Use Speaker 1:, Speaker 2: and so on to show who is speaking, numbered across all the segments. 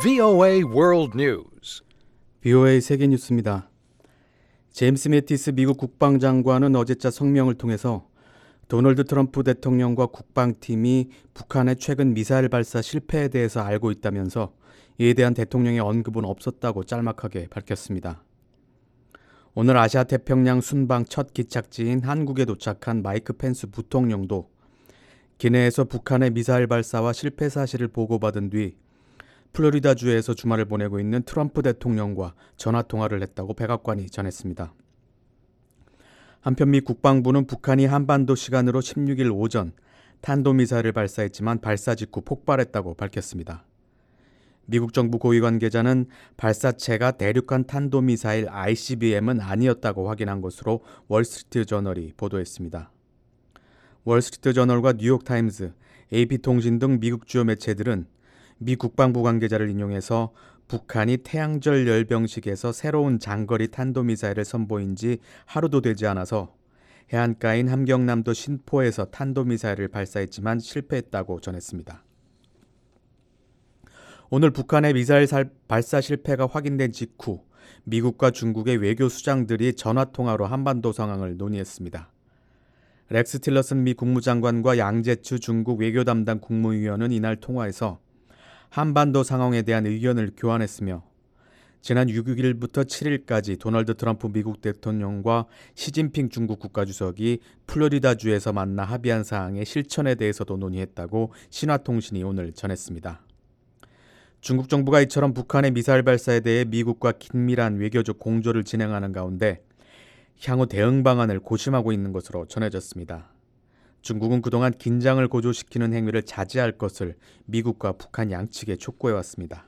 Speaker 1: VOA World News.
Speaker 2: VOA 세계뉴스입니다. 제임스 매티스 미국 국방장관은 어제자 성명을 통해서 도널드 트럼프 대통령과 국방팀이 북한의 최근 미사일 발사 실패에 대해서 알고 있다면서 이에 대한 대통령의 언급은 없었다고 짤막하게 밝혔습니다. 오늘 아시아 태평양 순방 첫 기착지인 한국에 도착한 마이크 펜스 부통령도 기내에서 북한의 미사일 발사와 실패 사실을 보고받은 뒤 플로리다주에서 주말을 보내고 있는 트럼프 대통령과 전화통화를 했다고 백악관이 전했습니다. 한편 미 국방부는 북한이 한반도 시간으로 16일 오전 탄도미사일을 발사했지만 발사 직후 폭발했다고 밝혔습니다. 미국 정부 고위 관계자는 발사체가 대륙간 탄도미사일 ICBM은 아니었다고 확인한 것으로 월스트리트저널이 보도했습니다. 월스트리트저널과 뉴욕타임즈, AP통신 등 미국 주요 매체들은 미 국방부 관계자를 인용해서 북한이 태양절 열병식에서 새로운 장거리 탄도미사일을 선보인 지 하루도 되지 않아서 해안가인 함경남도 신포에서 탄도미사일을 발사했지만 실패했다고 전했습니다. 오늘 북한의 미사일 발사 실패가 확인된 직후 미국과 중국의 외교 수장들이 전화통화로 한반도 상황을 논의했습니다. 렉스 틸러슨 미 국무장관과 양재추 중국 외교 담당 국무위원은 이날 통화에서 한반도 상황에 대한 의견을 교환했으며 지난 6일부터 7일까지 도널드 트럼프 미국 대통령과 시진핑 중국 국가주석이 플로리다주에서 만나 합의한 사항의 실천에 대해서도 논의했다고 신화통신이 오늘 전했습니다. 중국 정부가 이처럼 북한의 미사일 발사에 대해 미국과 긴밀한 외교적 공조를 진행하는 가운데 향후 대응 방안을 고심하고 있는 것으로 전해졌습니다. 중국은 그동안 긴장을 고조시키는 행위를 자제할 것을 미국과 북한 양측에 촉구해왔습니다.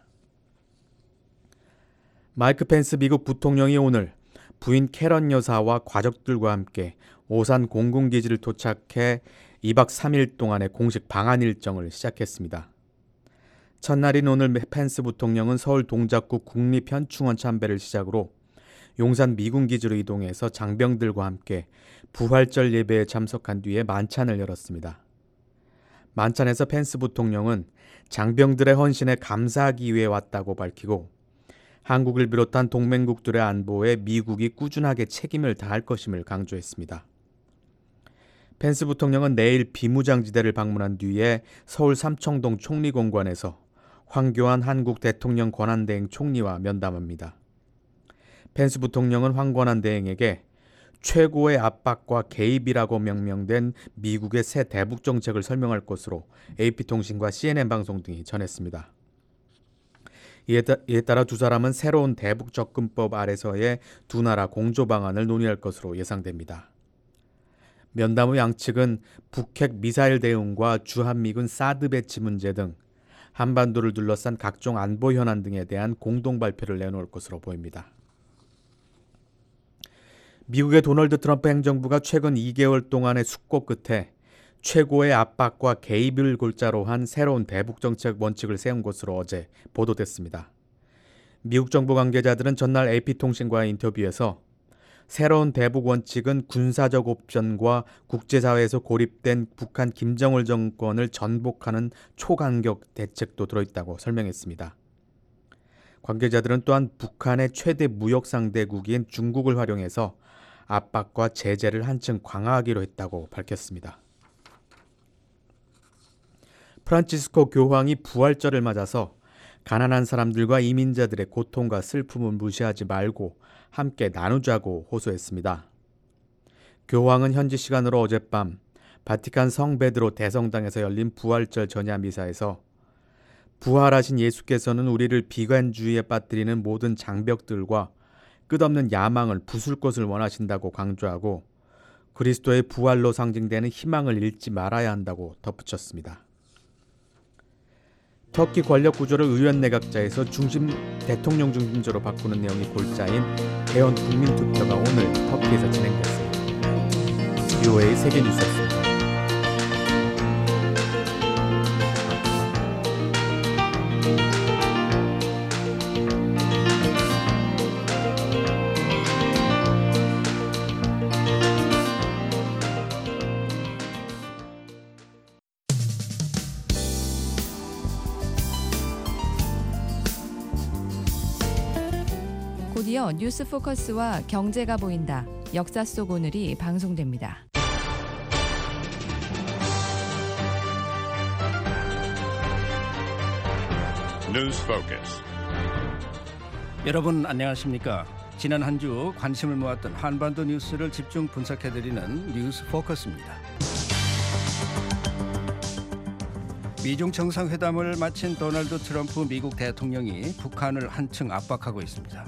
Speaker 2: 마이크 펜스 미국 부통령이 오늘 부인 캐런 여사와 가족들과 함께 오산 공군기지를 도착해 2박 3일 동안의 공식 방한 일정을 시작했습니다. 첫날인 오늘 펜스 부통령은 서울 동작구 국립현충원 참배를 시작으로 용산 미군기지로 이동해서 장병들과 함께 부활절 예배에 참석한 뒤에 만찬을 열었습니다. 만찬에서 펜스 부통령은 장병들의 헌신에 감사하기 위해 왔다고 밝히고 한국을 비롯한 동맹국들의 안보에 미국이 꾸준하게 책임을 다할 것임을 강조했습니다. 펜스 부통령은 내일 비무장지대를 방문한 뒤에 서울 삼청동 총리공관에서 황교안 한국 대통령 권한대행 총리와 면담합니다. 펜스 부통령은 황권한 대행에게 최고의 압박과 개입이라고 명명된 미국의 새 대북 정책을 설명할 것으로 AP통신과 CNN 방송 등이 전했습니다. 이에 따라 두 사람은 새로운 대북 접근법 아래서의 두 나라 공조 방안을 논의할 것으로 예상됩니다. 면담 후 양측은 북핵 미사일 대응과 주한미군 사드 배치 문제 등 한반도를 둘러싼 각종 안보 현안 등에 대한 공동 발표를 내놓을 것으로 보입니다. 미국의 도널드 트럼프 행정부가 최근 2개월 동안의 숙고 끝에 최고의 압박과 개입을 골자로 한 새로운 대북 정책 원칙을 세운 것으로 어제 보도됐습니다. 미국 정부 관계자들은 전날 AP통신과의 인터뷰에서 새로운 대북 원칙은 군사적 옵션과 국제사회에서 고립된 북한 김정일 정권을 전복하는 초간격 대책도 들어있다고 설명했습니다. 관계자들은 또한 북한의 최대 무역 상대국인 중국을 활용해서 압박과 제재를 한층 강화하기로 했다고 밝혔습니다. 프란치스코 교황이 부활절을 맞아서 가난한 사람들과 이민자들의 고통과 슬픔을 무시하지 말고 함께 나누자고 호소했습니다. 교황은 현지 시간으로 어젯밤 바티칸 성 베드로 대성당에서 열린 부활절 전야 미사에서 부활하신 예수께서는 우리를 비관주의에 빠뜨리는 모든 장벽들과 끝없는 야망을 부술 것을 원하신다고 강조하고 그리스도의 부활로 상징되는 희망을 잃지 말아야 한다고 덧붙였습니다. 터키 권력 구조를 의원 내각제에서 대통령 중심제로 바꾸는 내용이 골자인 대원 국민투표가 오늘 터키에서 진행됐습니다. VOA 세계뉴스였습니다.
Speaker 3: 드디어 뉴스 포커스와 경제가 보인다. 역사 속 오늘이 방송됩니다.
Speaker 1: News Focus.
Speaker 4: 여러분 안녕하십니까? 지난 한 주 관심을 모았던 한반도 뉴스를 집중 분석해드리는 뉴스 포커스입니다. 미중 정상회담을 마친 도널드 트럼프 미국 대통령이 북한을 한층 압박하고 있습니다.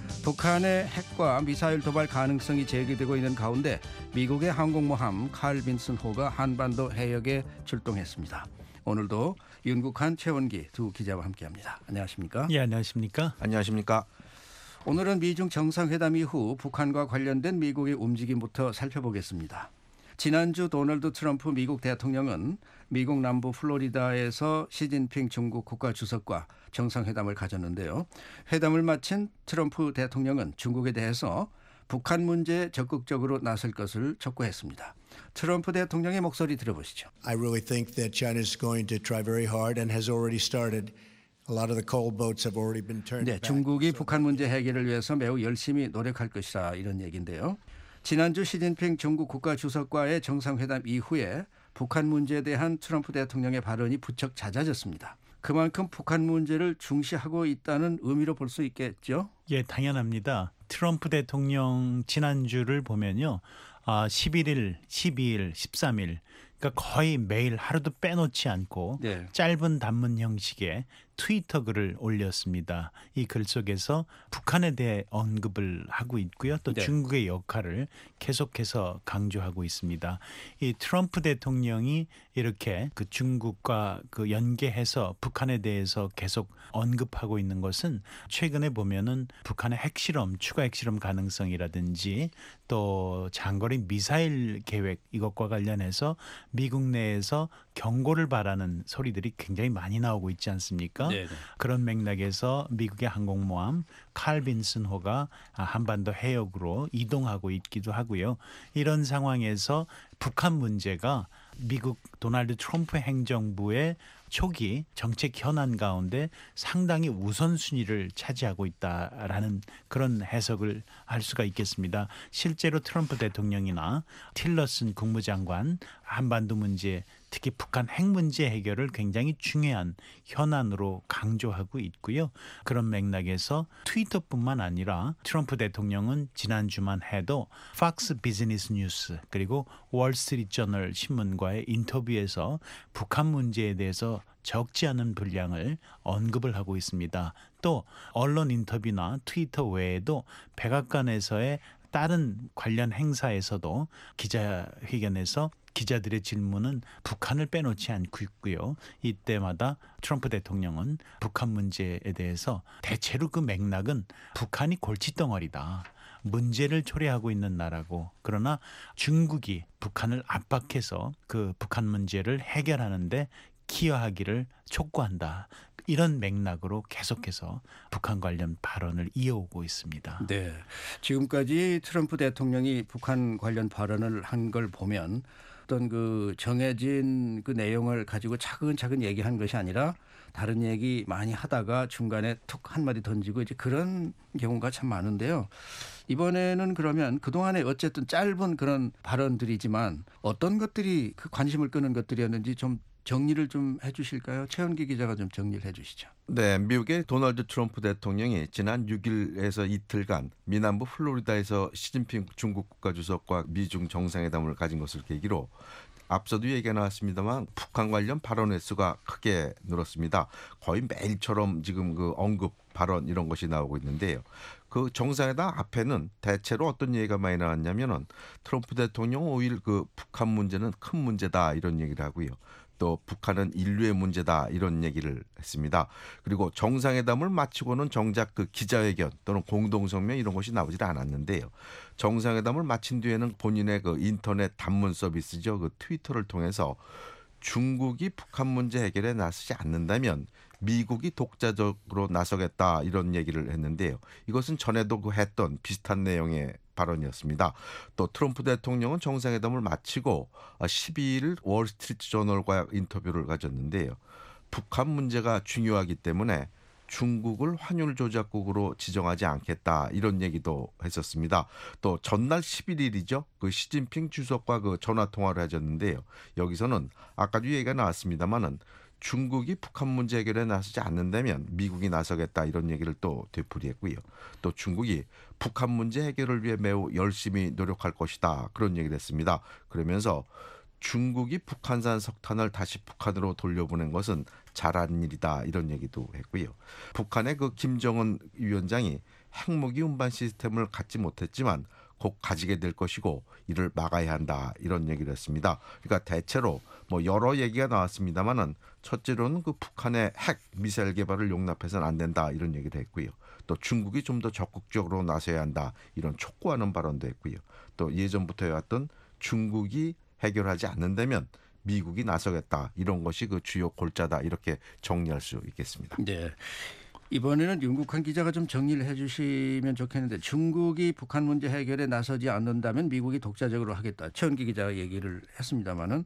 Speaker 4: 북한의 핵과 미사일 도발 가능성이 제기되고 있는 가운데 미국의 항공모함 칼 빈슨 호가 한반도 해역에 출동했습니다. 오늘도 윤국한, 최원기 두 기자와 함께합니다. 안녕하십니까?
Speaker 5: 예, 안녕하십니까?
Speaker 2: 안녕하십니까?
Speaker 4: 오늘은 미중 정상회담 이후 북한과 관련된 미국의 움직임부터 살펴보겠습니다. 지난주 도널드 트럼프 미국 대통령은 미국 남부 플로리다에서 시진핑 중국 국가주석과 정상회담을 가졌는데요. 회담을 마친 트럼프 대통령은 중국에 대해서 북한 문제에 적극적으로 나설 것을 촉구했습니다. 트럼프 대통령의 목소리 들어보시죠.
Speaker 6: I really think that China is going to try very hard and has already started. A lot of the coal boats have already been turned
Speaker 4: 네,
Speaker 6: back.
Speaker 4: 중국이 북한 문제 해결을 위해서 매우 열심히 노력할 것이다 이런 얘기인데요. 지난주 시진핑 중국 국가주석과의 정상회담 이후에 북한 문제에 대한 트럼프 대통령의 발언이 부쩍 잦아졌습니다. 그만큼 북한 문제를 중시하고 있다는 의미로 볼 수 있겠죠?
Speaker 5: 예, 당연합니다. 트럼프 대통령 지난주를 보면요. 11일, 12일, 13일 그러니까 거의 매일 하루도 빼놓지 않고
Speaker 4: 네.
Speaker 5: 짧은 단문 형식의 트위터 글을 올렸습니다. 이 글 속에서 북한에 대해 언급을 하고 있고요. 또
Speaker 4: 네.
Speaker 5: 중국의 역할을 계속해서 강조하고 있습니다. 이 트럼프 대통령이 이렇게 그 중국과 그 연계해서 북한에 대해서 계속 언급하고 있는 것은 최근에 보면은 북한의 핵실험, 추가 핵실험 가능성이라든지 또 장거리 미사일 계획 이것과 관련해서 미국 내에서 경고를 바라는 소리들이 굉장히 많이 나오고 있지 않습니까?
Speaker 4: 네네.
Speaker 5: 그런 맥락에서 미국의 항공모함 칼 빈슨 호가 한반도 해역으로 이동하고 있기도 하고요. 이런 상황에서 북한 문제가 미국 도널드 트럼프 행정부의 초기 정책 현안 가운데 상당히 우선순위를 차지하고 있다라는 그런 해석을 할 수가 있겠습니다. 실제로 트럼프 대통령이나 틸러슨 국무장관 한반도 문제 특히 북한 핵 문제 해결을 굉장히 중요한 현안으로 강조하고 있고요. 그런 맥락에서 트위터뿐만 아니라 트럼프 대통령은 지난주만 해도 팍스 비즈니스 뉴스 그리고 월스트리트저널 신문과의 인터뷰에서 북한 문제에 대해서 적지 않은 분량을 언급을 하고 있습니다. 또 언론 인터뷰나 트위터 외에도 백악관에서의 다른 관련 행사에서도 기자회견에서 기자들의 질문은 북한을 빼놓지 않고 있고요. 이때마다 트럼프 대통령은 북한 문제에 대해서 대체로 그 맥락은 북한이 골칫덩어리다. 문제를 초래하고 있는 나라고 그러나 중국이 북한을 압박해서 그 북한 문제를 해결하는데 기여하기를 촉구한다. 이런 맥락으로 계속해서 북한 관련 발언을 이어오고 있습니다.
Speaker 4: 네, 지금까지 트럼프 대통령이 북한 관련 발언을 한 걸 보면 어떤 그 정해진 그 내용을 가지고 차근차근 얘기한 것이 아니라 다른 얘기 많이 하다가 중간에 툭 한마디 던지고 이제 그런 경우가 참 많은데요. 이번에는 그러면 그동안에 어쨌든 짧은 그런 발언들이지만 어떤 것들이 그 관심을 끄는 것들이었는지 좀 정리를 좀 해 주실까요? 최원기 기자가 좀 정리를 해 주시죠.
Speaker 7: 네, 미국의 도널드 트럼프 대통령이 지난 6일에서 이틀간 미남부 플로리다에서 시진핑 중국 국가주석과 미중 정상회담을 가진 것을 계기로 앞서도 얘기가 나왔습니다만 북한 관련 발언 횟수가 크게 늘었습니다. 거의 매일처럼 지금 그 언급 발언 이런 것이 나오고 있는데요. 그 정상회담 앞에는 대체로 어떤 얘기가 많이 나왔냐면은 트럼프 대통령 오히려 그 북한 문제는 큰 문제다 이런 얘기를 하고요. 또 북한은 인류의 문제다 이런 얘기를 했습니다. 그리고 정상회담을 마치고는 정작 그 기자회견 또는 공동성명 이런 것이 나오질 않았는데요. 정상회담을 마친 뒤에는 본인의 그 인터넷 단문 서비스죠. 그 트위터를 통해서 중국이 북한 문제 해결에 나서지 않는다면 미국이 독자적으로 나서겠다 이런 얘기를 했는데요. 이것은 전에도 그 했던 비슷한 내용의 발언이었습니다. 또 트럼프 대통령은 정상회담을 마치고 12일 월스트리트저널과 인터뷰를 가졌는데요. 북한 문제가 중요하기 때문에 중국을 환율 조작국으로 지정하지 않겠다 이런 얘기도 했었습니다. 또 전날 11일이죠. 그 시진핑 주석과 그 전화 통화를 하셨는데요. 여기서는 아까도 얘기가 나왔습니다만은 중국이 북한 문제 해결에 나서지 않는다면 미국이 나서겠다 이런 얘기를 또 되풀이했고요. 또 중국이 북한 문제 해결을 위해 매우 열심히 노력할 것이다 그런 얘기를 했습니다. 그러면서 중국이 북한산 석탄을 다시 북한으로 돌려보낸 것은 잘한 일이다 이런 얘기도 했고요. 북한의 그 김정은 위원장이 핵무기 운반 시스템을 갖지 못했지만 곧 가지게 될 것이고 이를 막아야 한다 이런 얘기를 했습니다. 그러니까 대체로 뭐 여러 얘기가 나왔습니다만은 첫째로는 그 북한의 핵 미사일 개발을 용납해서는 안 된다 이런 얘기도 했고요. 또 중국이 좀 더 적극적으로 나서야 한다 이런 촉구하는 발언도 했고요. 또 예전부터 해왔던 중국이 해결하지 않는다면 미국이 나서겠다 이런 것이 그 주요 골자다 이렇게 정리할 수 있겠습니다.
Speaker 4: 네. 이번에는 윤국한 기자가 좀 정리를 해 주시면 좋겠는데 중국이 북한 문제 해결에 나서지 않는다면 미국이 독자적으로 하겠다. 최은기 기자가 얘기를 했습니다마는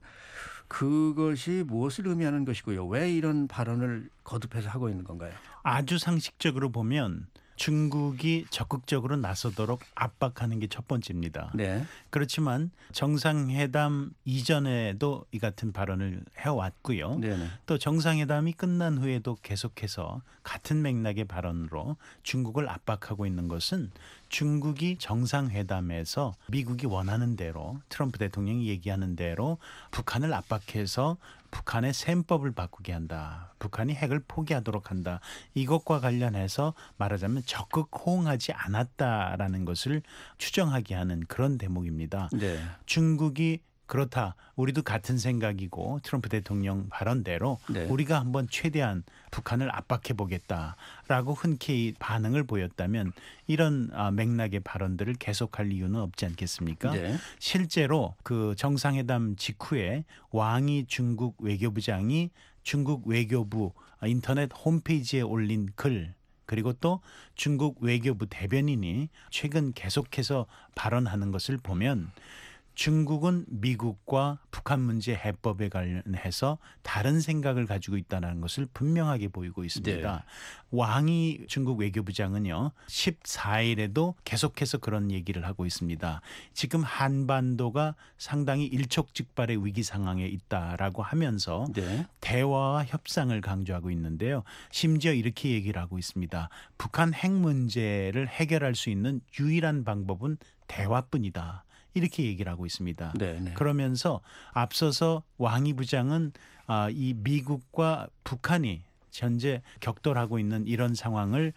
Speaker 4: 그것이 무엇을 의미하는 것이고요. 왜 이런 발언을 거듭해서 하고 있는 건가요?
Speaker 5: 아주 상식적으로 보면 중국이 적극적으로 나서도록 압박하는 게 첫 번째입니다.
Speaker 4: 네.
Speaker 5: 그렇지만 정상회담 이전에도 이 같은 발언을 해왔고요.
Speaker 4: 네네.
Speaker 5: 또 정상회담이 끝난 후에도 계속해서 같은 맥락의 발언으로 중국을 압박하고 있는 것은 중국이 정상회담에서 미국이 원하는 대로 트럼프 대통령이 얘기하는 대로 북한을 압박해서 북한의 셈법을 바꾸게 한다. 북한이 핵을 포기하도록 한다. 이것과 관련해서 말하자면 적극 호응하지 않았다라는 것을 추정하게 하는 그런 대목입니다.
Speaker 4: 네.
Speaker 5: 중국이 그렇다. 우리도 같은 생각이고 트럼프 대통령 발언대로
Speaker 4: 네.
Speaker 5: 우리가 한번 최대한 북한을 압박해 보겠다라고 흔쾌히 반응을 보였다면 이런 맥락의 발언들을 계속할 이유는 없지 않겠습니까?
Speaker 4: 네.
Speaker 5: 실제로 그 정상회담 직후에 왕이 중국 외교부장이 중국 외교부 인터넷 홈페이지에 올린 글 그리고 또 중국 외교부 대변인이 최근 계속해서 발언하는 것을 보면 중국은 미국과 북한 문제 해법에 관련해서 다른 생각을 가지고 있다는 것을 분명하게 보이고 있습니다.
Speaker 4: 네.
Speaker 5: 왕이 중국 외교부장은요 14일에도 계속해서 그런 얘기를 하고 있습니다. 지금 한반도가 상당히 일촉즉발의 위기 상황에 있다라고 하면서
Speaker 4: 네.
Speaker 5: 대화와 협상을 강조하고 있는데요. 심지어 이렇게 얘기를 하고 있습니다. 북한 핵 문제를 해결할 수 있는 유일한 방법은 대화뿐이다. 이렇게 얘기를 하고 있습니다.
Speaker 4: 네.
Speaker 5: 그러면서 앞서서 왕이 부장은 이 미국과 북한이 현재 격돌하고 있는 이런 상황을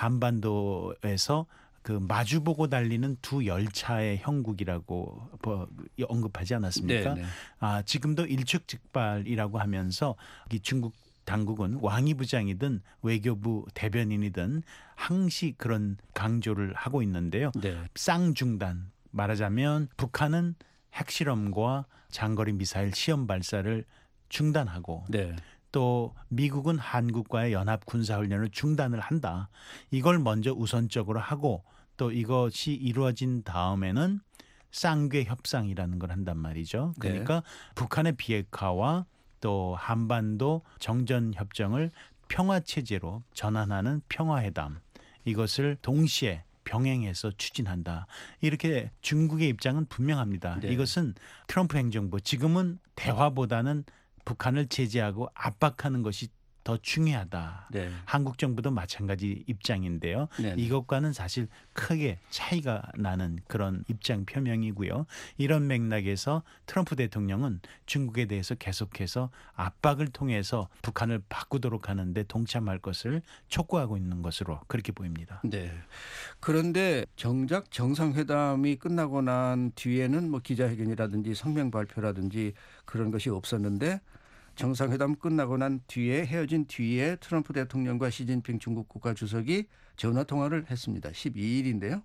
Speaker 5: 한반도에서 그 마주보고 달리는 두 열차의 형국이라고 언급하지 않았습니까?
Speaker 4: 네.
Speaker 5: 지금도 일촉즉발이라고 하면서 이 중국 당국은 왕이 부장이든 외교부 대변인이든 항시 그런 강조를 하고 있는데요.
Speaker 4: 네.
Speaker 5: 쌍중단 말하자면 북한은 핵실험과 장거리 미사일 시험 발사를 중단하고
Speaker 4: 네.
Speaker 5: 또 미국은 한국과의 연합 군사훈련을 중단을 한다. 이걸 먼저 우선적으로 하고 또 이것이 이루어진 다음에는 쌍궤 협상이라는 걸 한단 말이죠. 그러니까 북한의 비핵화와 또 한반도 정전 협정을 평화체제로 전환하는 평화회담 이것을 동시에 병행해서 추진한다. 이렇게 중국의 입장은 분명합니다.
Speaker 4: 네.
Speaker 5: 이것은 트럼프 행정부 지금은 대화보다는 북한을 제재하고 압박하는 것이 더 중요하다.
Speaker 4: 네.
Speaker 5: 한국 정부도 마찬가지 입장인데요.
Speaker 4: 네.
Speaker 5: 이것과는 사실 크게 차이가 나는 그런 입장 표명이고요. 이런 맥락에서 트럼프 대통령은 중국에 대해서 계속해서 압박을 통해서 북한을 바꾸도록 하는데 동참할 것을 촉구하고 있는 것으로 그렇게 보입니다.
Speaker 4: 네. 그런데 정작 정상회담이 끝나고 난 뒤에는 뭐 기자회견이라든지 성명 발표라든지 그런 것이 없었는데 정상회담 끝나고 난 뒤에 헤어진 뒤에 트럼프 대통령과 시진핑 중국 국가주석이 전화 통화를 했습니다. 12일인데요.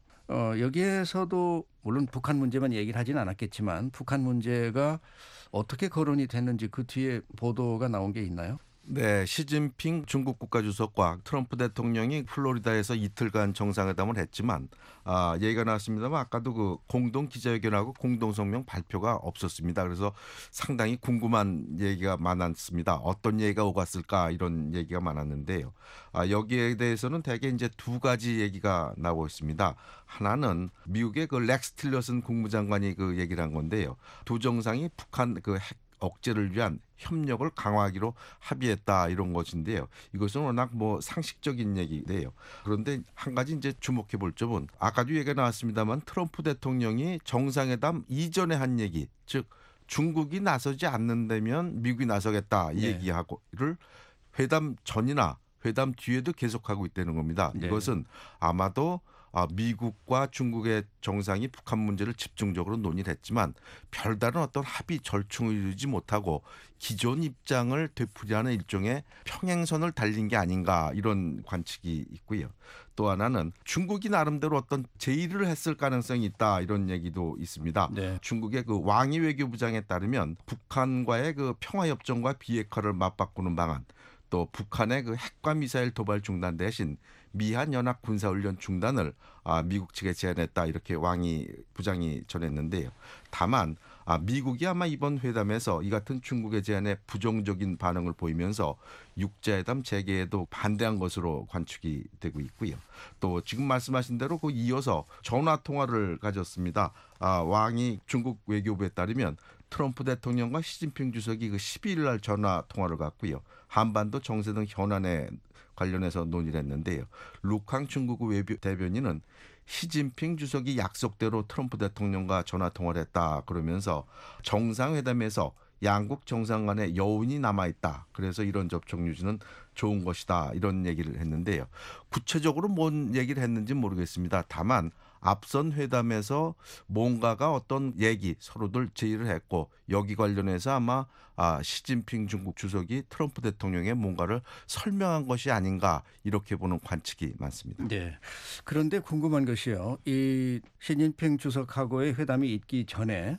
Speaker 4: 여기에서도 물론 북한 문제만 얘기를 하진 않았겠지만 북한 문제가 어떻게 거론이 됐는지 그 뒤에 보도가 나온 게 있나요?
Speaker 7: 네, 시진핑 중국 국가주석과 트럼프 대통령이 플로리다에서 이틀간 정상회담을 했지만 얘기가 나왔습니다만 아까도 그 공동 기자회견하고 공동 성명 발표가 없었습니다. 그래서 상당히 궁금한 얘기가 많았습니다. 어떤 얘기가 오갔을까 이런 얘기가 많았는데요. 여기에 대해서는 대개 이제 두 가지 얘기가 나오고 있습니다. 하나는 미국의 그 렉스 틸러슨 국무장관이 그 얘기를 한 건데요. 두 정상이 북한 그 핵 억제를 위한 협력을 강화하기로 합의했다 이런 것인데요. 이것은 워낙 뭐 상식적인 얘기인데요. 그런데 한 가지 이제 주목해 볼 점은 아까도 얘기가 나왔습니다만 트럼프 대통령이 정상회담 이전에 한 얘기, 즉 중국이 나서지 않는다면 미국이 나서겠다 이 얘기하고를 회담 전이나 회담 뒤에도 계속하고 있다는 겁니다.
Speaker 4: 네.
Speaker 7: 이것은 아마도 미국과 중국의 정상이 북한 문제를 집중적으로 논의를 했지만 별다른 어떤 합의 절충을 이루지 못하고 기존 입장을 되풀이하는 일종의 평행선을 달린 게 아닌가 이런 관측이 있고요. 또 하나는 중국이 나름대로 어떤 제의를 했을 가능성이 있다 이런 얘기도 있습니다.
Speaker 4: 네.
Speaker 7: 중국의 그 왕이 외교부장에 따르면 북한과의 그 평화협정과 비핵화를 맞바꾸는 방안, 또 북한의 그 핵과 미사일 도발 중단 대신 미한 연합 군사훈련 중단을 미국 측에 제안했다 이렇게 왕이 부장이 전했는데요. 다만 미국이 아마 이번 회담에서 이 같은 중국의 제안에 부정적인 반응을 보이면서 육자회담 재개에도 반대한 것으로 관측이 되고 있고요. 또 지금 말씀하신 대로 그 이어서 전화 통화를 가졌습니다. 왕이 중국 외교부에 따르면 트럼프 대통령과 시진핑 주석이 그 12일 날 전화 통화를 갖고요. 한반도 정세 등 현안에 관련해서 논의를 했는데요. 루캉 중국 외교 대변인은 시진핑 주석이 약속대로 트럼프 대통령과 전화 통화를 했다 그러면서 정상회담에서 양국 정상 간에 여운이 남아있다. 그래서 이런 접촉 유지는 좋은 것이다. 이런 얘기를 했는데요. 구체적으로 뭔 얘기를 했는지 모르겠습니다. 다만 앞선 회담에서 뭔가가 어떤 얘기 서로들 제의를 했고 여기 관련해서 아마 시진핑 중국 주석이 트럼프 대통령의 뭔가를 설명한 것이 아닌가 이렇게 보는 관측이 많습니다.
Speaker 4: 네. 그런데 궁금한 것이요. 이 시진핑 주석하고의 회담이 있기 전에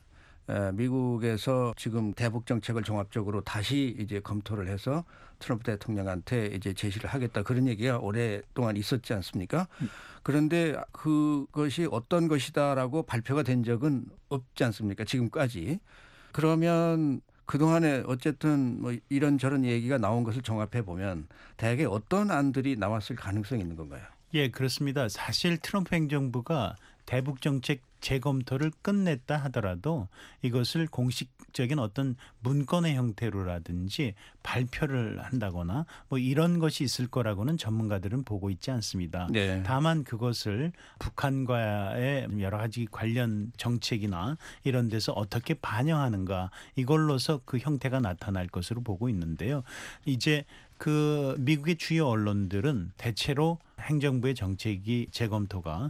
Speaker 4: 미국에서 지금 대북 정책을 종합적으로 다시 이제 검토를 해서 트럼프 대통령한테 이제 제시를 하겠다 그런 얘기가 오랫동안 있었지 않습니까? 그런데 그것이 어떤 것이다라고 발표가 된 적은 없지 않습니까? 지금까지. 그러면 그동안에 어쨌든 뭐 이런저런 얘기가 나온 것을 종합해 보면 대개 어떤 안들이 나왔을 가능성이 있는 건가요?
Speaker 5: 예, 그렇습니다. 사실 트럼프 행정부가 대북 정책 재검토를 끝냈다 하더라도 이것을 공식적인 어떤 문건의 형태로라든지 발표를 한다거나 뭐 이런 것이 있을 거라고는 전문가들은 보고 있지 않습니다.
Speaker 4: 네.
Speaker 5: 다만 그것을 북한과의 여러 가지 관련 정책이나 이런 데서 어떻게 반영하는가 이걸로서 그 형태가 나타날 것으로 보고 있는데요. 이제 그 미국의 주요 언론들은 대체로 행정부의 정책이 재검토가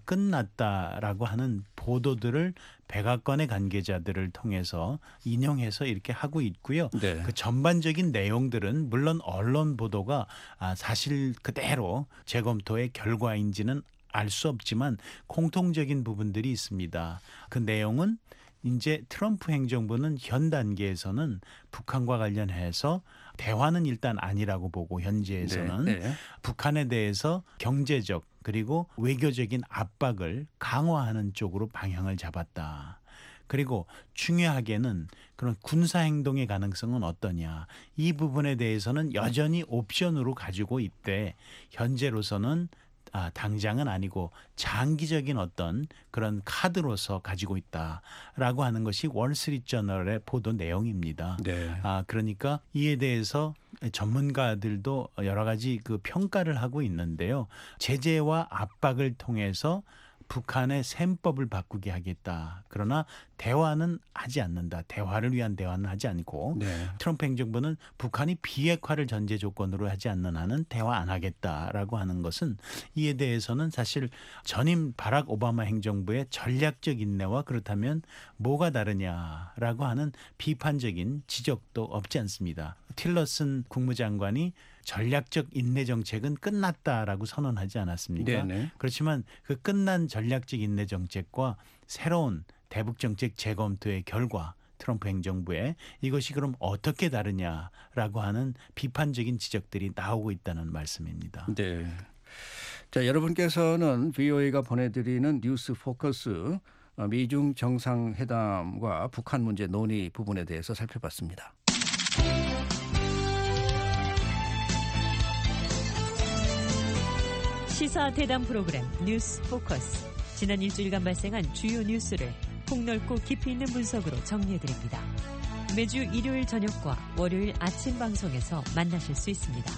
Speaker 5: 끝났다라고 하는 보도들을 백악관의 관계자들을 통해서 인용해서 이렇게 하고 있고요.
Speaker 4: 네.
Speaker 5: 그 전반적인 내용들은 물론 언론 보도가 사실 그대로 재검토의 결과인지는 알 수 없지만 공통적인 부분들이 있습니다. 그 내용은 이제 트럼프 행정부는 현 단계에서는 북한과 관련해서 대화는 일단 아니라고 보고 현재에서는
Speaker 4: 네.
Speaker 5: 북한에 대해서 경제적 그리고 외교적인 압박을 강화하는 쪽으로 방향을 잡았다. 그리고 중요하게는 그런 군사 행동의 가능성은 어떠냐. 이 부분에 대해서는 여전히 옵션으로 가지고 있대. 현재로서는 당장은 아니고 장기적인 어떤 그런 카드로서 가지고 있다라고 하는 것이 월스트리트저널의 보도 내용입니다.
Speaker 4: 네.
Speaker 5: 그러니까 이에 대해서 전문가들도 여러 가지 그 평가를 하고 있는데요. 제재와 압박을 통해서 북한의 셈법을 바꾸게 하겠다. 그러나 대화는 하지 않는다. 대화를 위한 대화는 하지 않고
Speaker 4: 네.
Speaker 5: 트럼프 행정부는 북한이 비핵화를 전제 조건으로 하지 않는 한은 대화 안 하겠다라고 하는 것은 이에 대해서는 사실 전임 바락 오바마 행정부의 전략적 인내와 그렇다면 뭐가 다르냐라고 하는 비판적인 지적도 없지 않습니다. 틸러슨 국무장관이 전략적 인내 정책은 끝났다라고 선언하지 않았습니까?
Speaker 4: 네네.
Speaker 5: 그렇지만 그 끝난 전략적 인내 정책과 새로운 대북 정책 재검토의 결과 트럼프 행정부에 이것이 그럼 어떻게 다르냐라고 하는 비판적인 지적들이 나오고 있다는 말씀입니다.
Speaker 4: 네. 자, 여러분께서는 VOA가 보내드리는 뉴스 포커스 미중 정상회담과 북한 문제 논의 부분에 대해서 살펴봤습니다.
Speaker 8: 시사 대담 프로그램 뉴스 포커스. 지난 일주일간 발생한 주요 뉴스를 폭넓고 깊이 있는 분석으로 정리해드립니다. 매주 일요일 저녁과 월요일 아침 방송에서 만나실 수 있습니다.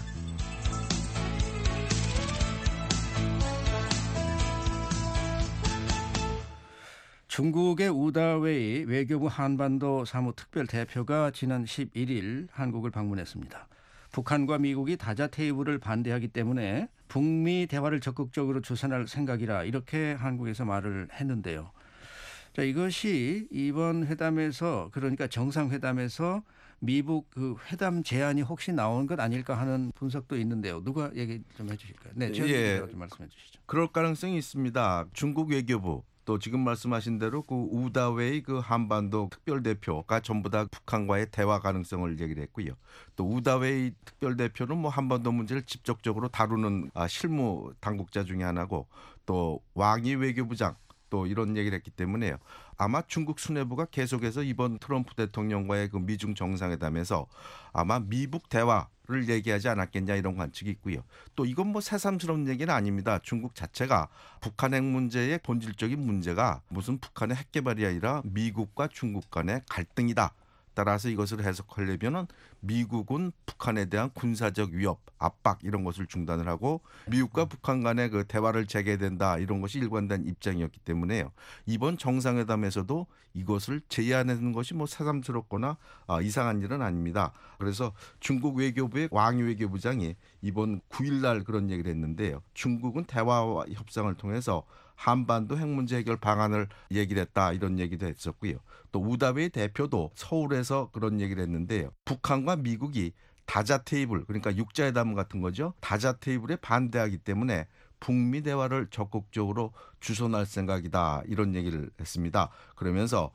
Speaker 4: 중국의 우다웨이 외교부 한반도 사무특별 대표가 지난 11일 한국을 방문했습니다. 북한과 미국이 다자 테이블을 반대하기 때문에 북미 대화를 적극적으로 주선할 생각이라 이렇게 한국에서 말을 했는데요. 자, 이것이 이번 회담에서 그러니까 정상회담에서 미국 그 회담 제안이 혹시 나온 것 아닐까 하는 분석도 있는데요. 누가 얘기 좀 해주실까요? 네, 최현진 좀 말씀해 주시죠.
Speaker 7: 그럴 가능성이 있습니다. 중국 외교부 또 지금 말씀하신 대로 그 우다웨이 그 한반도 특별대표가 전부 다 북한과의 대화 가능성을 얘기를 했고요. 또 우다웨이 특별대표는 뭐 한반도 문제를 직접적으로 다루는 실무 당국자 중에 하나고 또 왕이 외교부장 또 이런 얘기를 했기 때문에요. 아마 중국 수뇌부가 계속해서 이번 트럼프 대통령과의 그 미중 정상회담에서 아마 미북 대화를 얘기하지 않았겠냐 이런 관측이 있고요. 또 이건 뭐 새삼스러운 얘기는 아닙니다. 중국 자체가 북한 핵 문제의 본질적인 문제가 무슨 북한의 핵 개발이 아니라 미국과 중국 간의 갈등이다. 따라서 이것을 해석하려면은 미국은 북한에 대한 군사적 위협, 압박 이런 것을 중단을 하고 미국과 북한 간의 그 대화를 재개된다 이런 것이 일관된 입장이었기 때문에요. 이번 정상회담에서도 이것을 제의하는 것이 뭐 새삼스럽거나 이상한 일은 아닙니다. 그래서 중국 외교부의 왕 외교부장이 이번 9일 날 그런 얘기를 했는데요. 중국은 대화와 협상을 통해서 한반도 핵 문제 해결 방안을 얘기를 했다 이런 얘기도 했었고요. 또 우다웨이 대표도 서울에서 그런 얘기를 했는데요. 북한과 미국이 다자 테이블 그러니까 육자회담 같은 거죠. 다자 테이블에 반대하기 때문에 북미 대화를 적극적으로 주선할 생각이다 이런 얘기를 했습니다. 그러면서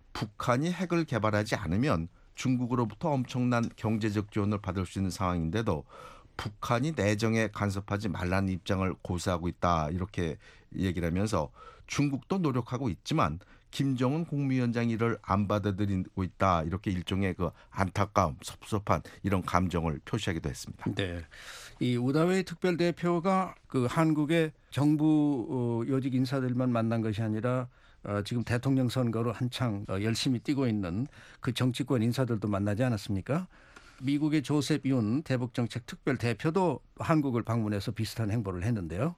Speaker 7: 북한이 핵을 개발하지 않으면 중국으로부터 엄청난 경제적 지원을 받을 수 있는 상황인데도 북한이 내정에 간섭하지 말라는 입장을 고수하고 있다 이렇게 얘기를 하면서 중국도 노력하고 있지만 김정은 국무위원장이 이를 안 받아들이고 있다 이렇게 일종의 그 안타까움, 섭섭한 이런 감정을 표시하기도 했습니다.
Speaker 4: 네, 이 우다웨이 특별대표가 그 한국의 정부 요직 인사들만 만난 것이 아니라 지금 대통령 선거로 한창 열심히 뛰고 있는 그 정치권 인사들도 만나지 않았습니까? 미국의 조셉 윤 대북정책 특별대표도 한국을 방문해서 비슷한 행보를 했는데요.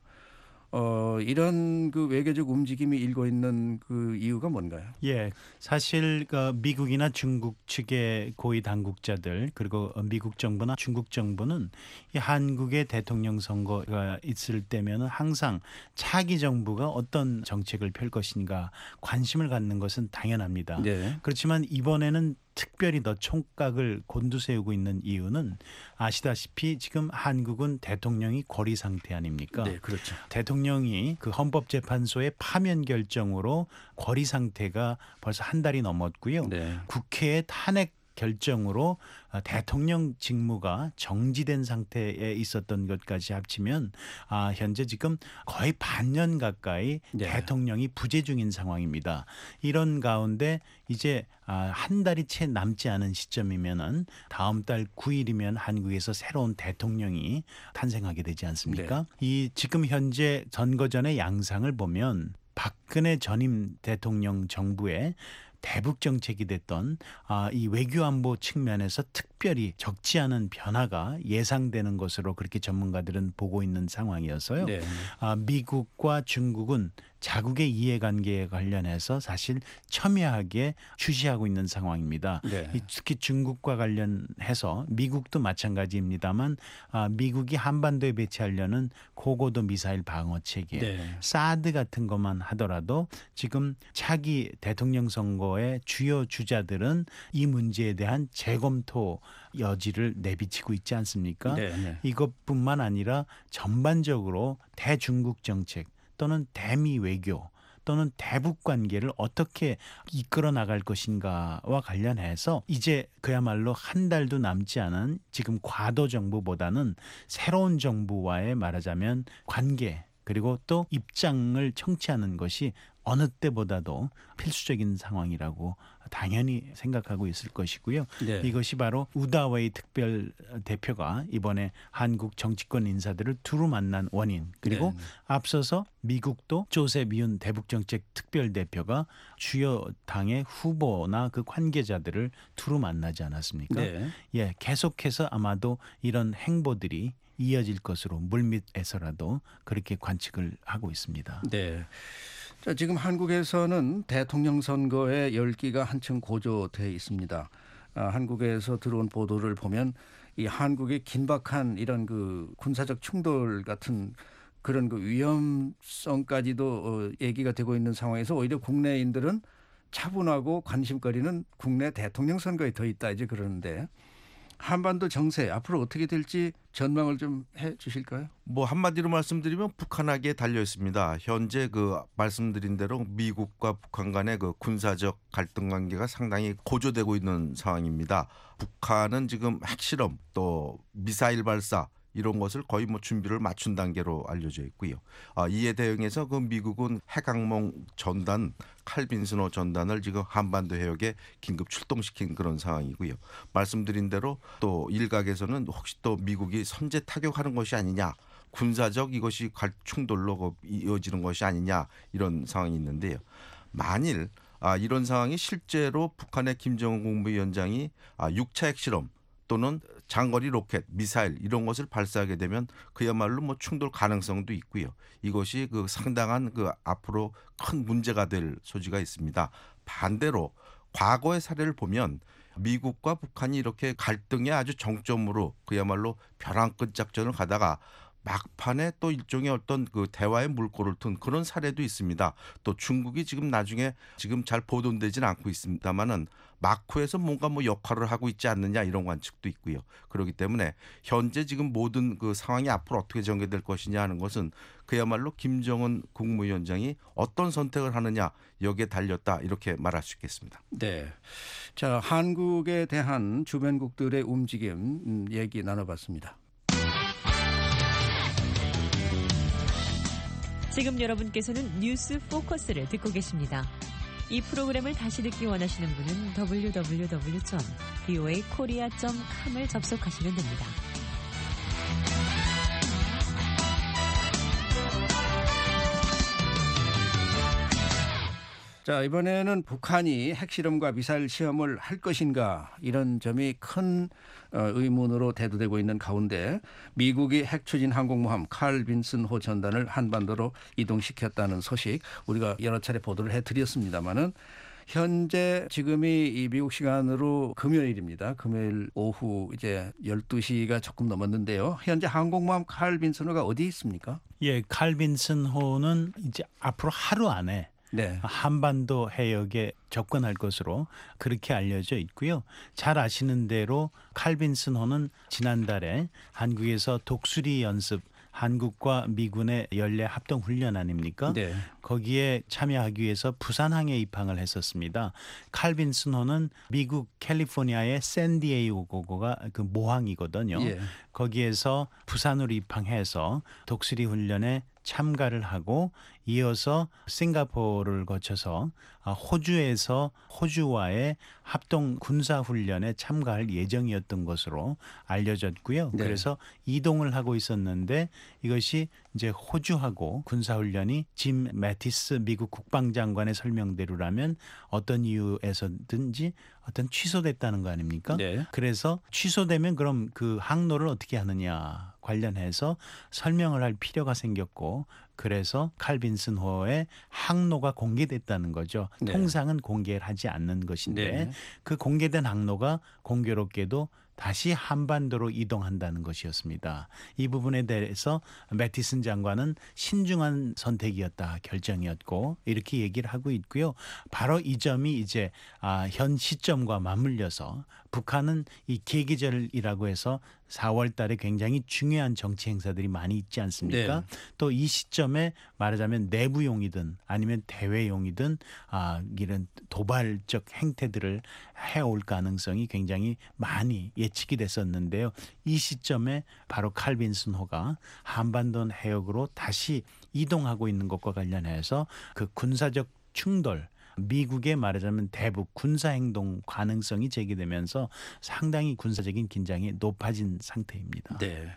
Speaker 4: 이런 그 외교적 움직임이 일고 있는 그 이유가 뭔가요?
Speaker 5: 예, 사실 미국이나 중국 측의 고위 당국자들 그리고 미국 정부나 중국 정부는 이 한국의 대통령 선거가 있을 때면은 항상 차기 정부가 어떤 정책을 펼 것인가 관심을 갖는 것은 당연합니다.
Speaker 4: 네.
Speaker 5: 그렇지만 이번에는 특별히 더 총각을 곤두세우고 있는 이유는 아시다시피 지금 한국은 대통령이 고리 상태 아닙니까?
Speaker 4: 네, 그렇죠.
Speaker 5: 대통령이 그 헌법재판소의 파면 결정으로 고리 상태가 벌써 한 달이 넘었고요.
Speaker 4: 네.
Speaker 5: 국회의 탄핵 결정으로 대통령 직무가 정지된 상태에 있었던 것까지 합치면 현재 지금 거의 반년 가까이
Speaker 4: 네.
Speaker 5: 대통령이 부재 중인 상황입니다. 이런 가운데 이제 한 달이 채 남지 않은 시점이면은 다음 달 9일이면 한국에서 새로운 대통령이 탄생하게 되지 않습니까?
Speaker 4: 네.
Speaker 5: 이 지금 현재 선거 전의 양상을 보면 박근혜 전임 대통령 정부의 대북 정책이 됐던 이 외교안보 측면에서 특별히 적지 않은 변화가 예상되는 것으로 그렇게 전문가들은 보고 있는 상황이어서요.
Speaker 4: 네.
Speaker 5: 미국과 중국은 자국의 이해관계에 관련해서 사실 첨예하게 추시하고 있는 상황입니다.
Speaker 4: 네.
Speaker 5: 특히 중국과 관련해서 미국도 마찬가지입니다만 미국이 한반도에 배치하려는 고고도 미사일 방어 체계
Speaker 4: 네.
Speaker 5: 사드 같은 것만 하더라도 지금 차기 대통령 선거의 주요 주자들은 이 문제에 대한 재검토 여지를 내비치고 있지 않습니까?
Speaker 4: 네. 네.
Speaker 5: 이것뿐만 아니라 전반적으로 대중국 정책 또는 대미 외교 또는 대북 관계를 어떻게 이끌어 나갈 것인가와 관련해서 이제 그야말로 한 달도 남지 않은 지금 과도 정부보다는 새로운 정부와의 말하자면 관계 그리고 또 입장을 청취하는 것이 어느 때보다도 필수적인 상황이라고 당연히 생각하고 있을 것이고요.
Speaker 4: 네.
Speaker 5: 이것이 바로 우다웨이 특별 대표가 이번에 한국 정치권 인사들을 두루 만난 원인 그리고
Speaker 4: 네.
Speaker 5: 앞서서 미국도 조셉 윤 대북정책 특별 대표가 주요 당의 후보나 그 관계자들을 두루 만나지 않았습니까?
Speaker 4: 네.
Speaker 5: 예, 계속해서 아마도 이런 행보들이 이어질 것으로 물밑에서라도 그렇게 관측을 하고 있습니다.
Speaker 4: 네. 자, 지금 한국에서는 대통령 선거의 열기가 한층 고조돼 있습니다. 한국에서 들어온 보도를 보면 이 한국의 긴박한 이런 그 군사적 충돌 같은 그런 그 위험성까지도 얘기가 되고 있는 상황에서 오히려 국내인들은 차분하고 관심거리는 국내 대통령 선거에 더 있다 이제 그러는데 한반도 정세 앞으로 어떻게 될지 전망을 좀 해 주실까요?
Speaker 7: 뭐 한마디로 말씀드리면 북한에게 달려 있습니다. 현재 그 말씀드린 대로 미국과 북한 간의 그 군사적 갈등 관계가 상당히 고조되고 있는 상황입니다. 북한은 지금 핵실험 또 미사일 발사 이런 것을 거의 뭐 준비를 맞춘 단계로 알려져 있고요. 이에 대응해서 그 미국은 핵항공 전단 칼빈슨호 전단을 지금 한반도 해역에 긴급 출동시킨 그런 상황이고요. 말씀드린 대로 또 일각에서는 혹시 또 미국이 선제 타격하는 것이 아니냐, 군사적 이것이 충돌로 이어지는 것이 아니냐 이런 상황이 있는데요. 만일 이런 상황이 실제로 북한의 김정은 국무위원장이 6차 핵실험 또는 장거리 로켓, 미사일 이런 것을 발사하게 되면 그야말로 뭐 충돌 가능성도 있고요. 이것이 그 상당한 그 앞으로 큰 문제가 될 소지가 있습니다. 반대로 과거의 사례를 보면 미국과 북한이 이렇게 갈등의 아주 정점으로 그야말로 벼랑 끝 작전을 가다가 막판에 또 일종의 어떤 그 대화의 물꼬를 튼 그런 사례도 있습니다. 또 중국이 지금 나중에 지금 잘 보도되지는 않고 있습니다만은 마쿠에서 뭔가 뭐 역할을 하고 있지 않느냐 이런 관측도 있고요. 그렇기 때문에 현재 지금 모든 그 상황이 앞으로 어떻게 전개될 것이냐 하는 것은 그야말로 김정은 국무위원장이 어떤 선택을 하느냐 여기에 달렸다 이렇게 말할 수 있겠습니다.
Speaker 4: 네. 자, 한국에 대한 주변국들의 움직임 얘기 나눠봤습니다.
Speaker 8: 지금 여러분께서는 뉴스 포커스를 듣고 계십니다. 이 프로그램을 다시 듣기 원하시는 분은 www.voakorea.com을 접속하시면 됩니다.
Speaker 4: 자, 이번에는 북한이 핵실험과 미사일 시험을 할 것인가 이런 점이 큰 의문으로 대두되고 있는 가운데 미국이 핵 추진 항공모함 칼 빈슨호 전단을 한반도로 이동시켰다는 소식 우리가 여러 차례 보도를 해드렸습니다마는 현재 지금이 이 미국 시간으로 금요일입니다. 금요일 오후 이제 12시가 조금 넘었는데요. 현재 항공모함 칼 빈슨호가 어디 있습니까?
Speaker 5: 예, 칼 빈슨호는 이제 앞으로 하루 안에
Speaker 4: 네.
Speaker 5: 한반도 해역에 접근할 것으로 그렇게 알려져 있고요. 잘 아시는 대로 칼 빈슨호는 지난달에 한국에서 독수리 연습 한국과 미군의 연례 합동 훈련 아닙니까?
Speaker 4: 네.
Speaker 5: 거기에 참여하기 위해서 부산항에 입항을 했었습니다. 칼 빈슨호는 미국 캘리포니아의 샌디에이고가 그 모항이거든요.
Speaker 4: 예.
Speaker 5: 거기에서 부산으로 입항해서 독수리 훈련에 참가를 하고 이어서 싱가포르를 거쳐서 호주에서 호주와의 합동 군사훈련에 참가할 예정이었던 것으로 알려졌고요.
Speaker 4: 네.
Speaker 5: 그래서 이동을 하고 있었는데 이것이 이제 호주하고 군사훈련이 짐 매티스 미국 국방장관의 설명대로라면 어떤 이유에서든지 어떤 취소됐다는 거 아닙니까?
Speaker 4: 네.
Speaker 5: 그래서 취소되면 그럼 그 항로를 어떻게 하느냐 관련해서 설명을 할 필요가 생겼고 그래서 칼 빈슨호의 항로가 공개됐다는 거죠.
Speaker 4: 네.
Speaker 5: 통상은 공개를 하지 않는 것인데
Speaker 4: 네.
Speaker 5: 그 공개된 항로가 공교롭게도 다시 한반도로 이동한다는 것이었습니다. 이 부분에 대해서 매티슨 장관은 신중한 선택이었다, 결정이었고 이렇게 얘기를 하고 있고요. 바로 이 점이 이제 현 시점과 맞물려서 북한은 이 계기절이라고 해서 4월 달에 굉장히 중요한 정치 행사들이 많이 있지 않습니까?
Speaker 4: 네.
Speaker 5: 또 이 시점에 말하자면 내부용이든 아니면 대외용이든 이런 도발적 행태들을 해올 가능성이 굉장히 많이 예측이 됐었는데요. 이 시점에 바로 칼빈슨호가 한반도 해역으로 다시 이동하고 있는 것과 관련해서 그 군사적 충돌, 미국의 말하자면 대북 군사행동 가능성이 제기되면서 상당히 군사적인 긴장이 높아진 상태입니다.
Speaker 4: 네.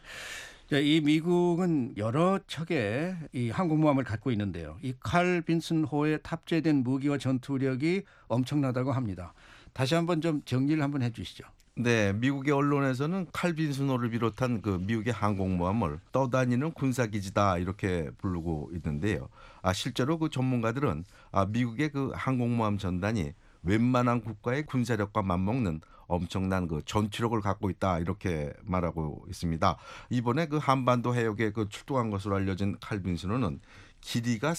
Speaker 4: 이 미국은 여러 척의 이 항공모함을 갖고 있는데요. 이 칼 빈슨호에 탑재된 무기와 전투력이 엄청나다고 합니다. 다시 한번 좀 정리를 한번 해주시죠.
Speaker 7: 네, 미국의 언론에서는 칼 빈슨호를 비롯한 그 미국의 항공모함을 떠다니는 군사기지다 이렇게 부르고 있는데요. 실제로 그 전문가들은 미국의 그 항공모함 전단이 웬만한 국가의 군사력과 맞먹는 엄청난 그 전투력을 갖고 있다 이렇게 말하고 있습니다. 이번에 그 한반도 해역에 그 출동한 것으로 알려진 칼 빈슨호는 길이가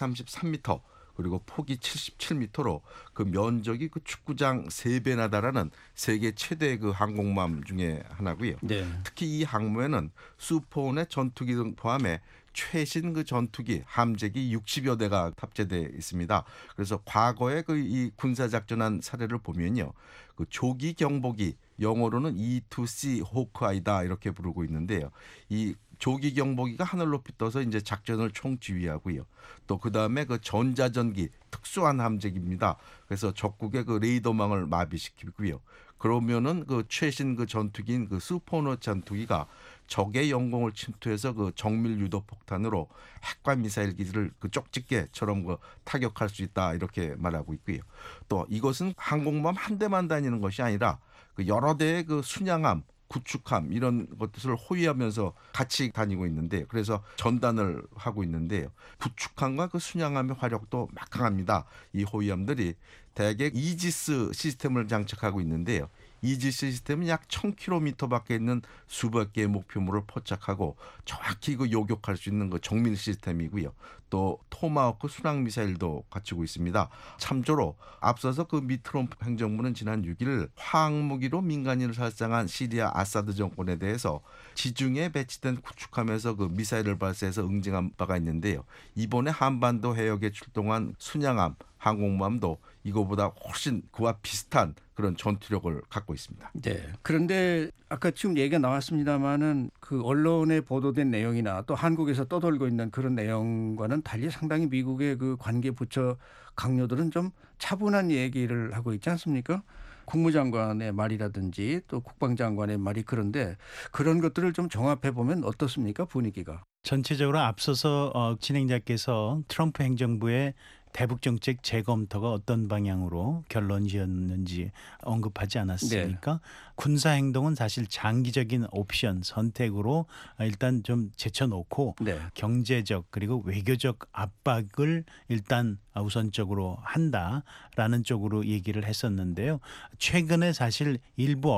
Speaker 7: 333m 그리고 폭이 77m로 그 면적이 그 축구장 3배나 달하는 세계 최대의 그 항공모함 중에 하나고요.
Speaker 4: 네.
Speaker 7: 특히 이 항모에는 수포원의 전투기 등 포함해 최신 그 전투기 함재기 60여 대가 탑재되어 있습니다. 그래서 과거에 그 이 군사 작전한 사례를 보면요, 그 조기 경보기 영어로는 E2C 호크아이다 이렇게 부르고 있는데요. 이 조기 경보기가 하늘 높이 떠서 이제 작전을 총지휘하고요. 또 그 다음에 그 전자전기 특수한 함재기입니다. 그래서 적국의 그 레이더망을 마비시키고요. 그러면은 그 최신 그 전투기인 그 슈퍼노 전투기가 적의 영공을 침투해서 그 정밀 유도 폭탄으로 핵과 미사일 기지를 그 쪽집게처럼 그 타격할 수 있다 이렇게 말하고 있고요. 또 이것은 항공모함 한 대만 다니는 것이 아니라 그 여러 대의 그 순양함, 구축함 이런 것들을 호위하면서 같이 다니고 있는데 그래서 전단을 하고 있는데요. 구축함과 그 순양함의 화력도 막강합니다. 이 호위함들이 대개 이지스 시스템을 장착하고 있는데요. 이지스 시스템은 약 1000km 밖에 있는 수백 개의 목표물을 포착하고 정확히 그 요격할 수 있는 그 정밀 시스템이고요. 또 토마호크 순항 미사일도 갖추고 있습니다. 참조로 앞서서 그 미 트럼프 행정부는 지난 6일 화학무기로 민간인을 살상한 시리아 아사드 정권에 대해서 지중해에 배치된 구축함에서 그 미사일을 발사해서 응징한 바가 있는데요. 이번에 한반도 해역에 출동한 순양함 항공모함도 이거보다 훨씬 그와 비슷한 그런 전투력을 갖고 있습니다.
Speaker 4: 네. 그런데 아까 지금 얘기가 나왔습니다마는 그 언론에 보도된 내용이나 또 한국에서 떠돌고 있는 그런 내용과는 달리 상당히 미국의 그 관계 부처 강요들은 좀 차분한 얘기를 하고 있지 않습니까? 국무장관의 말이라든지 또 국방장관의 말이 그런데 그런 것들을 좀 종합해 보면 어떻습니까? 분위기가.
Speaker 5: 전체적으로 앞서서 진행자께서 트럼프 행정부의 대북 정책 재검토가 어떤 방향으로 결론 지었는지 언급하지 않았습니까? 네. 군사 행동은 사실 장기적인 옵션 선택으로 일단 좀 제쳐놓고 네. 경제적 그리고 외교적 압박을 일단 우선적으로 한다라는 쪽으로 얘기를 했었는데요. 최근에 사실 일부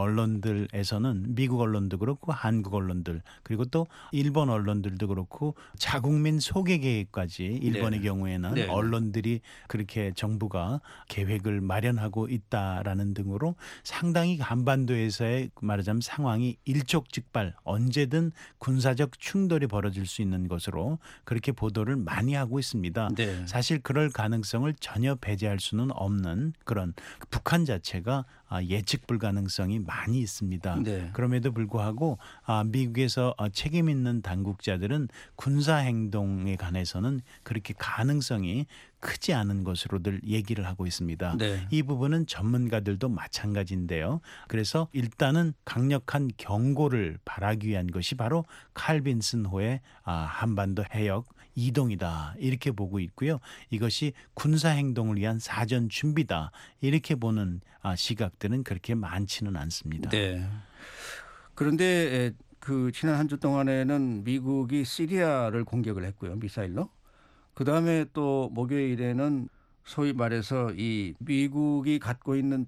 Speaker 5: 언론들에서는 미국 언론도 그렇고 한국 언론들 그리고 또 일본 언론들도 그렇고 자국민 소개 계획까지 일본의 네. 경우에는 네. 언론들이 그렇게 정부가 계획을 마련하고 있다라는 등으로 상당히 한반도에서의 말하자면 상황이 일촉즉발 언제든 군사적 충돌이 벌어질 수 있는 것으로 그렇게 보도를 많이 하고 있습니다. 네. 사실 그럴 가능성을 전혀 배제할 수는 없는 그런 북한 자체가 예측 불가능성이 많이 있습니다. 네. 그럼에도 불구하고 미국에서 책임 있는 당국자들은 군사 행동에 관해서는 그렇게 가능성이 크지 않은 것으로들 얘기를 하고 있습니다. 네. 이 부분은 전문가들도 마찬가지인데요. 그래서 일단은 강력한 경고를 바라기 위한 것이 바로 칼 빈슨호의 한반도 해역 이동이다 이렇게 보고 있고요. 이것이 군사 행동을 위한 사전 준비다 이렇게 보는 시각들은 그렇게 많지는 않습니다.
Speaker 4: 네. 그런데 그 지난 한 주 동안에는 미국이 시리아를 공격을 했고요. 미사일로. 그다음에 또 목요일에는 소위 말해서 이 미국이 갖고 있는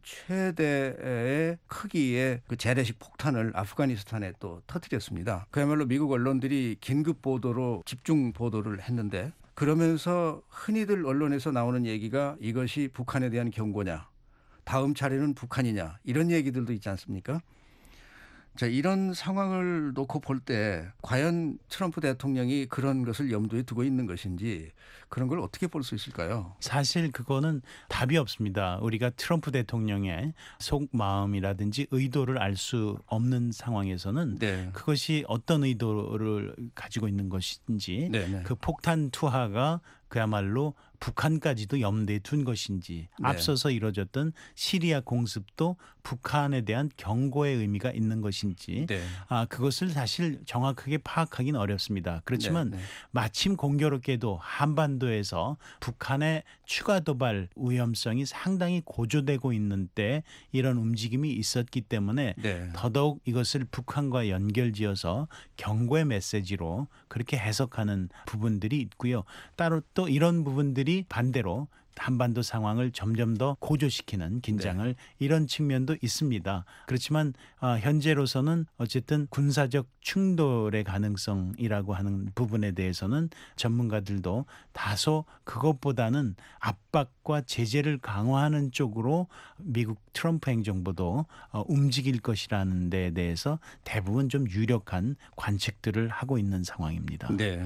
Speaker 4: 최대의 크기의 그 재래식 폭탄을 아프가니스탄에 또 터뜨렸습니다. 그야말로 미국 언론들이 긴급 보도로 집중 보도를 했는데 그러면서 흔히들 언론에서 나오는 얘기가 이것이 북한에 대한 경고냐 다음 차례는 북한이냐 이런 얘기들도 있지 않습니까? 자, 이런 상황을 놓고 볼 때 과연 트럼프 대통령이 그런 것을 염두에 두고 있는 것인지 그런 걸 어떻게 볼 수 있을까요?
Speaker 5: 사실 그거는 답이 없습니다. 우리가 트럼프 대통령의 속마음이라든지 의도를 알 수 없는 상황에서는
Speaker 4: 네.
Speaker 5: 그것이 어떤 의도를 가지고 있는 것인지
Speaker 4: 네.
Speaker 5: 그 폭탄 투하가 그야말로 북한까지도 염두에 둔 것인지
Speaker 4: 네.
Speaker 5: 앞서서 이뤄졌던 시리아 공습도 북한에 대한 경고의 의미가 있는 것인지
Speaker 4: 네.
Speaker 5: 그것을 사실 정확하게 파악하기는 어렵습니다. 그렇지만
Speaker 4: 네.
Speaker 5: 마침 공교롭게도 한반도에서 북한의 추가 도발 위험성이 상당히 고조되고 있는 때 이런 움직임이 있었기 때문에
Speaker 4: 네.
Speaker 5: 더더욱 이것을 북한과 연결지어서 경고의 메시지로 그렇게 해석하는 부분들이 있고요. 따로 또 이런 부분들이 반대로 한반도 상황을 점점 더 고조시키는 긴장을 이런 측면도 있습니다. 그렇지만 현재로서는 어쨌든 군사적 충돌의 가능성이라고 하는 부분에 대해서는 전문가들도 다소 그것보다는 압박과 제재를 강화하는 쪽으로 미국 트럼프 행정부도 움직일 것이라는 데에 대해서 대부분 좀 유력한 관측들을 하고 있는 상황입니다.
Speaker 4: 네.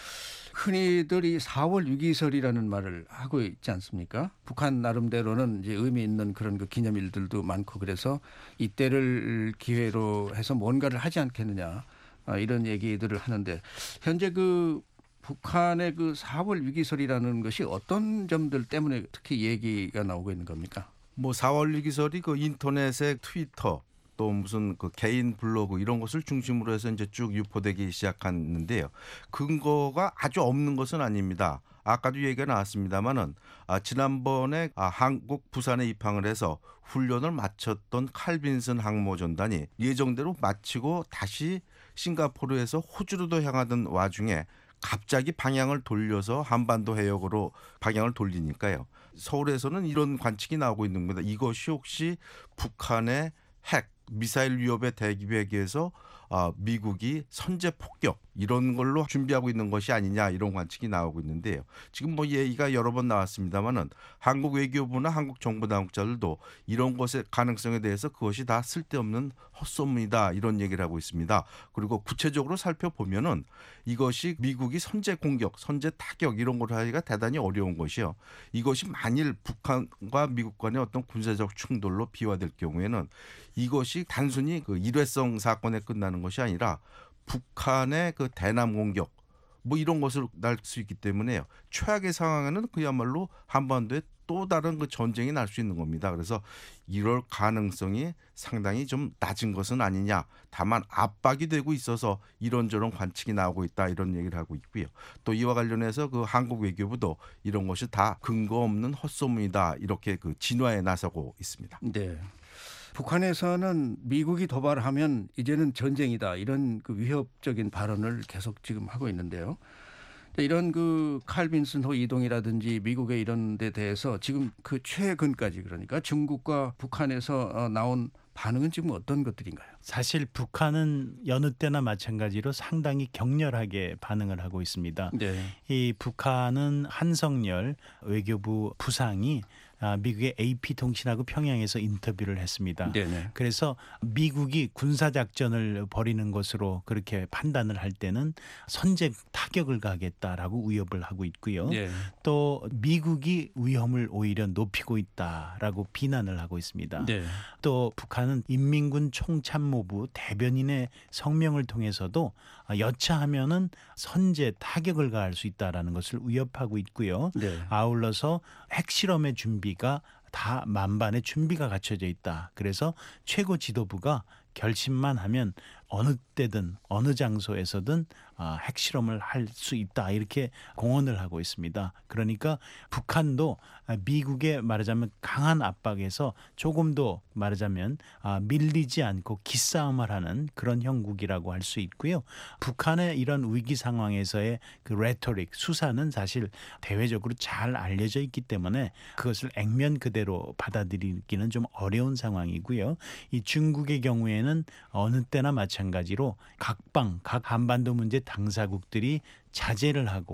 Speaker 4: 흔히들 이 4월 위기설이라는 말을 하고 있지 않습니까? 북한 나름대로는 이제 의미 있는 그런 그 기념일들도 많고 그래서 이때를 기회로 해서 뭔가를 하지 않겠느냐 이런 얘기들을 하는데 현재 그 북한의 그 4월 위기설이라는 것이 어떤 점들 때문에 특히 얘기가 나오고 있는 겁니까?
Speaker 7: 뭐 4월 위기설이 그 인터넷의 트위터 또 무슨 그 개인 블로그 이런 것을 중심으로 해서 이제 쭉 유포되기 시작했는데요. 근거가 아주 없는 것은 아닙니다. 아까도 얘기가 나왔습니다마는 지난번에 한국 부산에 입항을 해서 훈련을 마쳤던 칼빈슨 항모전단이 예정대로 마치고 다시 싱가포르에서 호주로도 향하던 와중에 갑자기 방향을 돌려서 한반도 해역으로 방향을 돌리니까요. 서울에서는 이런 관측이 나오고 있는 겁니다. 이것이 혹시 북한의 핵 미사일 위협에 대비하기 위해서 미국이 선제 폭격 이런 걸로 준비하고 있는 것이 아니냐 이런 관측이 나오고 있는데요. 지금 뭐 얘기가 여러 번 나왔습니다마는 한국 외교부나 한국 정부 당국자들도 이런 것의 가능성에 대해서 그것이 다 쓸데없는 헛소문이다 이런 얘기를 하고 있습니다. 그리고 구체적으로 살펴보면은 이것이 미국이 선제 공격, 선제 타격 이런 걸 하기가 대단히 어려운 것이요. 이것이 만일 북한과 미국 간의 어떤 군사적 충돌로 비화될 경우에는 이것이 단순히 그 일회성 사건에 끝나는 것이 아니라 북한의 그 대남 공격 뭐 이런 것을 날 수 있기 때문에요. 최악의 상황에는 그야말로 한반도에 또 다른 그 전쟁이 날 수 있는 겁니다. 그래서 이럴 가능성이 상당히 좀 낮은 것은 아니냐. 다만 압박이 되고 있어서 이런저런 관측이 나오고 있다 이런 얘기를 하고 있고요. 또 이와 관련해서 그 한국 외교부도 이런 것이 다 근거 없는 헛소문이다 이렇게 그 진화에 나서고 있습니다.
Speaker 4: 네. 북한에서는 미국이 도발하면 이제는 전쟁이다 이런 그 위협적인 발언을 계속 지금 하고 있는데요. 이런 그 칼빈슨호 이동이라든지 미국의 이런 데 대해서 지금 그 최근까지 그러니까 중국과 북한에서 나온 반응은 지금 어떤 것들인가요?
Speaker 5: 사실 북한은 여느 때나 마찬가지로 상당히 격렬하게 반응을 하고 있습니다.
Speaker 4: 네.
Speaker 5: 이 북한은 한성열 외교부 부상이 미국의 AP통신하고 평양에서 인터뷰를 했습니다.
Speaker 4: 네네.
Speaker 5: 그래서 미국이 군사작전을 벌이는 것으로 그렇게 판단을 할 때는 선제 타격을 가겠다라고 위협을 하고 있고요.
Speaker 4: 네.
Speaker 5: 또 미국이 위험을 오히려 높이고 있다라고 비난을 하고 있습니다.
Speaker 4: 네.
Speaker 5: 또 북한은 인민군 총참모부 대변인의 성명을 통해서도 여차하면은 선제 타격을 가할 수 있다라는 것을 위협하고 있고요.
Speaker 4: 네.
Speaker 5: 아울러서 핵실험의 준비가 다 만반의 준비가 갖춰져 있다. 그래서 최고 지도부가 결심만 하면 어느 때든 어느 장소에서든 핵실험을 할 수 있다 이렇게 공언을 하고 있습니다. 그러니까 북한도 미국의 말하자면 강한 압박에서 조금도 말하자면 밀리지 않고 기싸움을 하는 그런 형국이라고 할 수 있고요. 북한의 이런 위기 상황에서의 그 레토릭 수사는 사실 대외적으로 잘 알려져 있기 때문에 그것을 액면 그대로 받아들이기는 좀 어려운 상황이고요. 이 중국의 경우에는 어느 때나 마찬가지로 각 한반도 문제 당사국들이 자제를 하고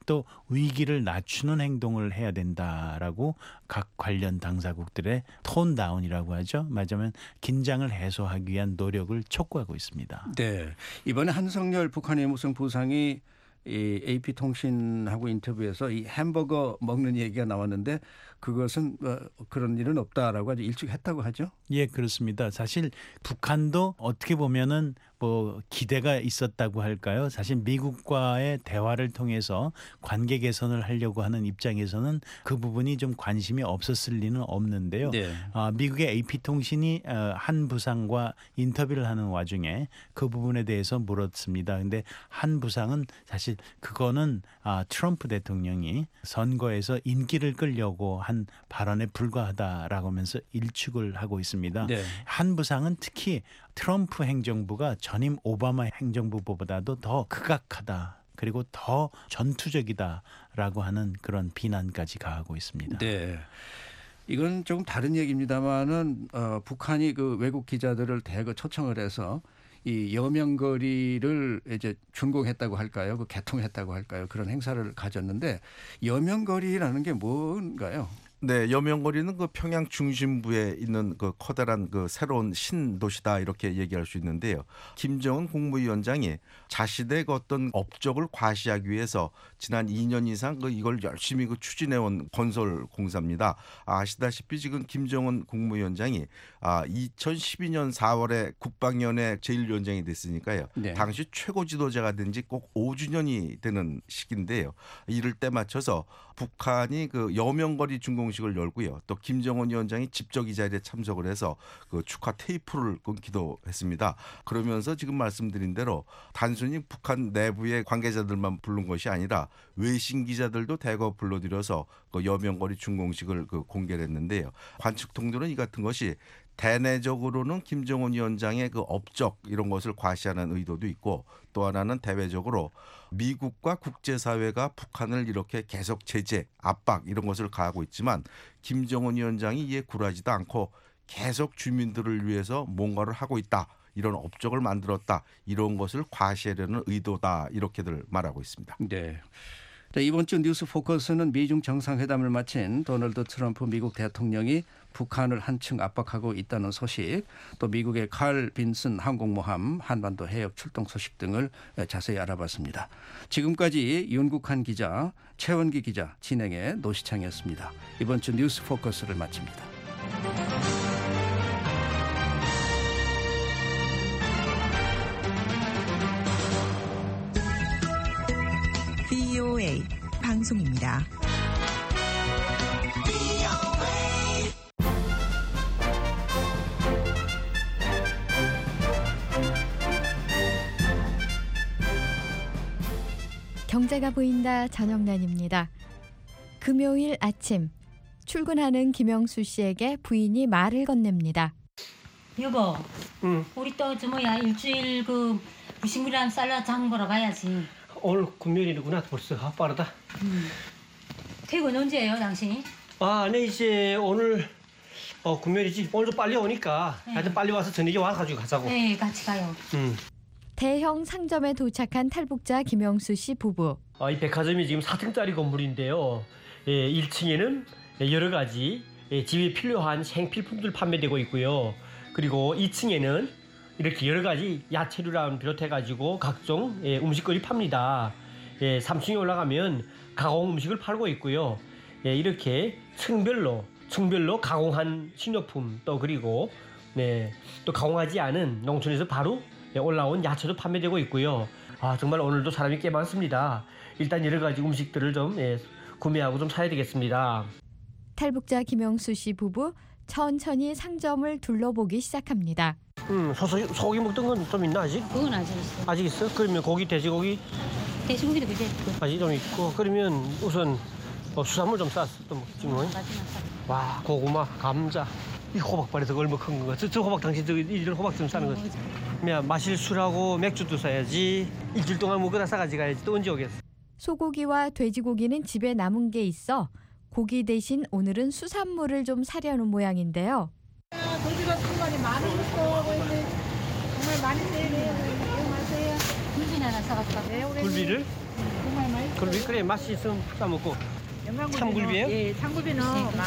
Speaker 5: 또 위기를 낮추는 행동을 해야 된다라고 각 관련 당사국들의 톤 다운이라고 하죠. 말하자면 긴장을 해소하기 위한 노력을 촉구하고 있습니다.
Speaker 4: 네. 이번에 한성열 북한 외무성 부상이 이 AP통신하고 인터뷰에서 이 햄버거 먹는 얘기가 나왔는데 그것은 그런 일은 없다라고 아주 일축했다고 하죠.
Speaker 5: 예, 그렇습니다. 사실 북한도 어떻게 보면은 뭐 기대가 있었다고 할까요? 사실 미국과의 대화를 통해서 관계 개선을 하려고 하는 입장에서는 그 부분이 좀 관심이 없었을 리는 없는데요.
Speaker 4: 네.
Speaker 5: 미국의 AP통신이 한 부상과 인터뷰를 하는 와중에 그 부분에 대해서 물었습니다. 근데 한 부상은 사실 그거는 트럼프 대통령이 선거에서 인기를 끌려고 한 발언에 불과하다라고 하면서 일축을 하고 있습니다.
Speaker 4: 네.
Speaker 5: 한 부상은 특히 트럼프 행정부가 전임 오바마 행정부보다도 더 극악하다. 그리고 더 전투적이다라고 하는 그런 비난까지 가하고 있습니다.
Speaker 4: 네. 이건 조금 다른 얘기입니다만은 북한이 그 외국 기자들을 대거 초청을 해서 이 여명거리를 이제 준공했다고 할까요? 그 개통했다고 할까요? 그런 행사를 가졌는데 여명거리라는 게 뭔가요?
Speaker 7: 네, 여명거리는 그 평양 중심부에 있는 그 커다란 그 새로운 신도시다 이렇게 얘기할 수 있는데요. 김정은 국무위원장이 자신의 그 어떤 업적을 과시하기 위해서 지난 2년 이상 이걸 열심히 추진해온 건설 공사입니다. 아시다시피 지금 김정은 국무위원장이 2012년 4월에 국방위원회 제1위원장이 됐으니까요.
Speaker 4: 네.
Speaker 7: 당시 최고 지도자가 된 지 꼭 5주년이 되는 시기인데요. 이럴 때 맞춰서 북한이 그 여명거리 준공식을 열고요. 또 김정은 위원장이 직접 이 자리에 참석을 해서 그 축하 테이프를 끊기도 했습니다. 그러면서 지금 말씀드린 대로 단순히 북한 내부의 관계자들만 부른 것이 아니라 외신 기자들도 대거 불러들여서 그 여명거리 준공식을 공개를 했는데요. 관측통들은 이 같은 것이 대내적으로는 김정은 위원장의 그 업적 이런 것을 과시하는 의도도 있고 또 하나는 대외적으로 미국과 국제사회가 북한을 이렇게 계속 제재, 압박 이런 것을 가하고 있지만 김정은 위원장이 이에 굴하지도 않고 계속 주민들을 위해서 뭔가를 하고 있다. 이런 업적을 만들었다. 이런 것을 과시하려는 의도다. 이렇게들 말하고 있습니다.
Speaker 4: 네. 자, 이번 주 뉴스 포커스는 미중 정상회담을 마친 도널드 트럼프 미국 대통령이 북한을 한층 압박하고 있다는 소식, 또 미국의 칼 빈슨 항공모함 한반도 해역 출동 소식 등을 자세히 알아봤습니다. 지금까지 윤국한 기자, 최원기 기자 진행의 노시창이었습니다. 이번 주 뉴스 포커스를 마칩니다.
Speaker 9: VOA 방송입니다.
Speaker 3: 경제가 보인다 전영란입니다. 금요일 아침 출근하는 김영수 씨에게 부인이 말을 건넵니다.
Speaker 10: 여보, 우리 또 일주일 그 무식물이랑 쌀라 장 보러 가야지.
Speaker 11: 오늘 금요일이구나. 벌써 빠르다.
Speaker 10: 퇴근 언제예요, 당신이?
Speaker 11: 네, 이제 오늘 금요일이지. 오늘도 빨리 오니까 하여튼 빨리 와서 저녁에 와가지고 가자고.
Speaker 10: 네, 같이 가요.
Speaker 3: 대형 상점에 도착한 탈북자 김영수 씨 부부.
Speaker 11: 이 백화점이 지금 4층짜리 건물인데요. 1층에는 여러 가지 집에 필요한 생필품들 판매되고 있고요. 그리고 2층에는 이렇게 여러 가지 야채류랑 비롯해가지고 각종 음식거리 팝니다. 3층에 올라가면 가공 음식을 팔고 있고요. 이렇게 층별로 가공한 식료품 또 그리고 또 가공하지 않은 농촌에서 바로 올라온 야채도 판매되고 있고요. 정말 오늘도 사람이 꽤 많습니다. 일단 여러 가지 음식들을 좀 구매하고 좀 사야 되겠습니다.
Speaker 3: 탈북자 김영수 씨 부부 천천히 상점을 둘러보기 시작합니다.
Speaker 11: 소고기 먹던 건 좀 있나 아직?
Speaker 10: 그건 아직 있어.
Speaker 11: 아직 있어? 그러면 고기, 돼지고기?
Speaker 10: 돼지고기도 그제 있고.
Speaker 11: 아직 좀 있고. 그러면 우선 수산물 좀 쌌어. 또 먹지 뭐. 와, 고구마, 감자. 이 호박발에서 얼마 큰 거. 저 호박 당신 이런 호박 좀 싸는 거지. 마실 술하고 맥주도 사야지. 일주일 동안 먹으다 싸가지 가야지. 또 언제 오겠어?
Speaker 3: 소고기와 돼지고기는 집에 남은 게 있어 고기 대신 오늘은 수산물을 좀 사려는 모양인데요.
Speaker 12: 고기가 정말 많이 있고 정말 많이 세네요. 이용하세요.
Speaker 10: 굴비나 하나 사갈까?
Speaker 11: 굴비를?
Speaker 12: 정말 많이
Speaker 11: 굴비 그래 맛이 있으면 싸먹고. 참굴비예요?
Speaker 12: 예, 참굴비는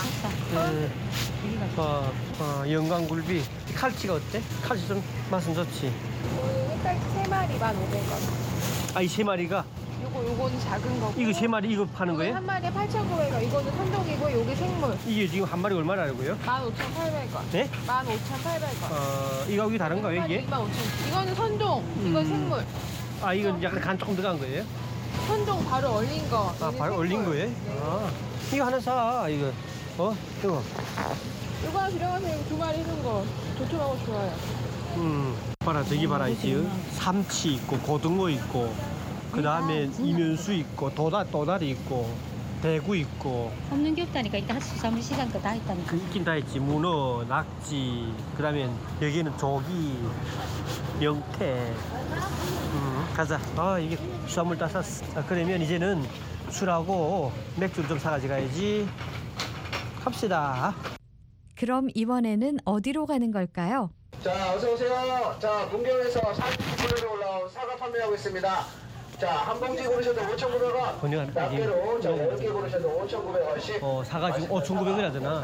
Speaker 11: 영광굴비. 칼치가 어때? 칼치 좀 맛은 좋지.
Speaker 12: 일단 3마리 1,500원.
Speaker 11: 아, 이 3마리가?
Speaker 12: 요거는 작은 거고.
Speaker 11: 이거 3마리 이거 파는 거예요?
Speaker 12: 한 마리에 8,900원. 이거는 선종이고 요게 생물.
Speaker 11: 이게 지금 한 마리 얼마라고요?
Speaker 12: 15,800원.
Speaker 11: 네?
Speaker 12: 15,800원.
Speaker 11: 이 가격이 다른 거예요, 이게?
Speaker 12: 25,000원. 이거는 선종, 이건 생물.
Speaker 11: 아, 이건 약간 간 조금 들어간 거예요?
Speaker 12: 선종 바로 얼린 거.
Speaker 11: 아, 바로 얼린 거예요?
Speaker 12: 네.
Speaker 11: 아, 이거 하나 사, 이거. 이거.
Speaker 12: 이거 하나 들어가세요. 2마리 해준 거. 도톰하고 좋아요.
Speaker 11: 봐라, 저기 봐라, 이제 삼치 있고, 고등어 있고, 그 다음에 이면수 있고, 도다리 있고, 대구 있고.
Speaker 10: 없는 게 없다니까. 이따 수산물 시장 거 다 있다니까.
Speaker 11: 있긴 다 있지. 문어, 낙지, 그 다음에 여기는 조기, 명태. 가자. 아, 이게 수산물 다 샀어. 자, 그러면 이제는 술하고 맥주를 좀 사가지고 가야지. 갑시다.
Speaker 3: 그럼 이번에는 어디로 가는 걸까요?
Speaker 9: 자, 어서 오세요. 자, 문경에서 40kg로 올라온 사과 판매하고 있습니다. 자, 한 봉지 고르셔도 5,900원. 낱개로 자, 10개 고르셔도 5,900원씩.
Speaker 11: 사과 지금 5,900원 하잖아.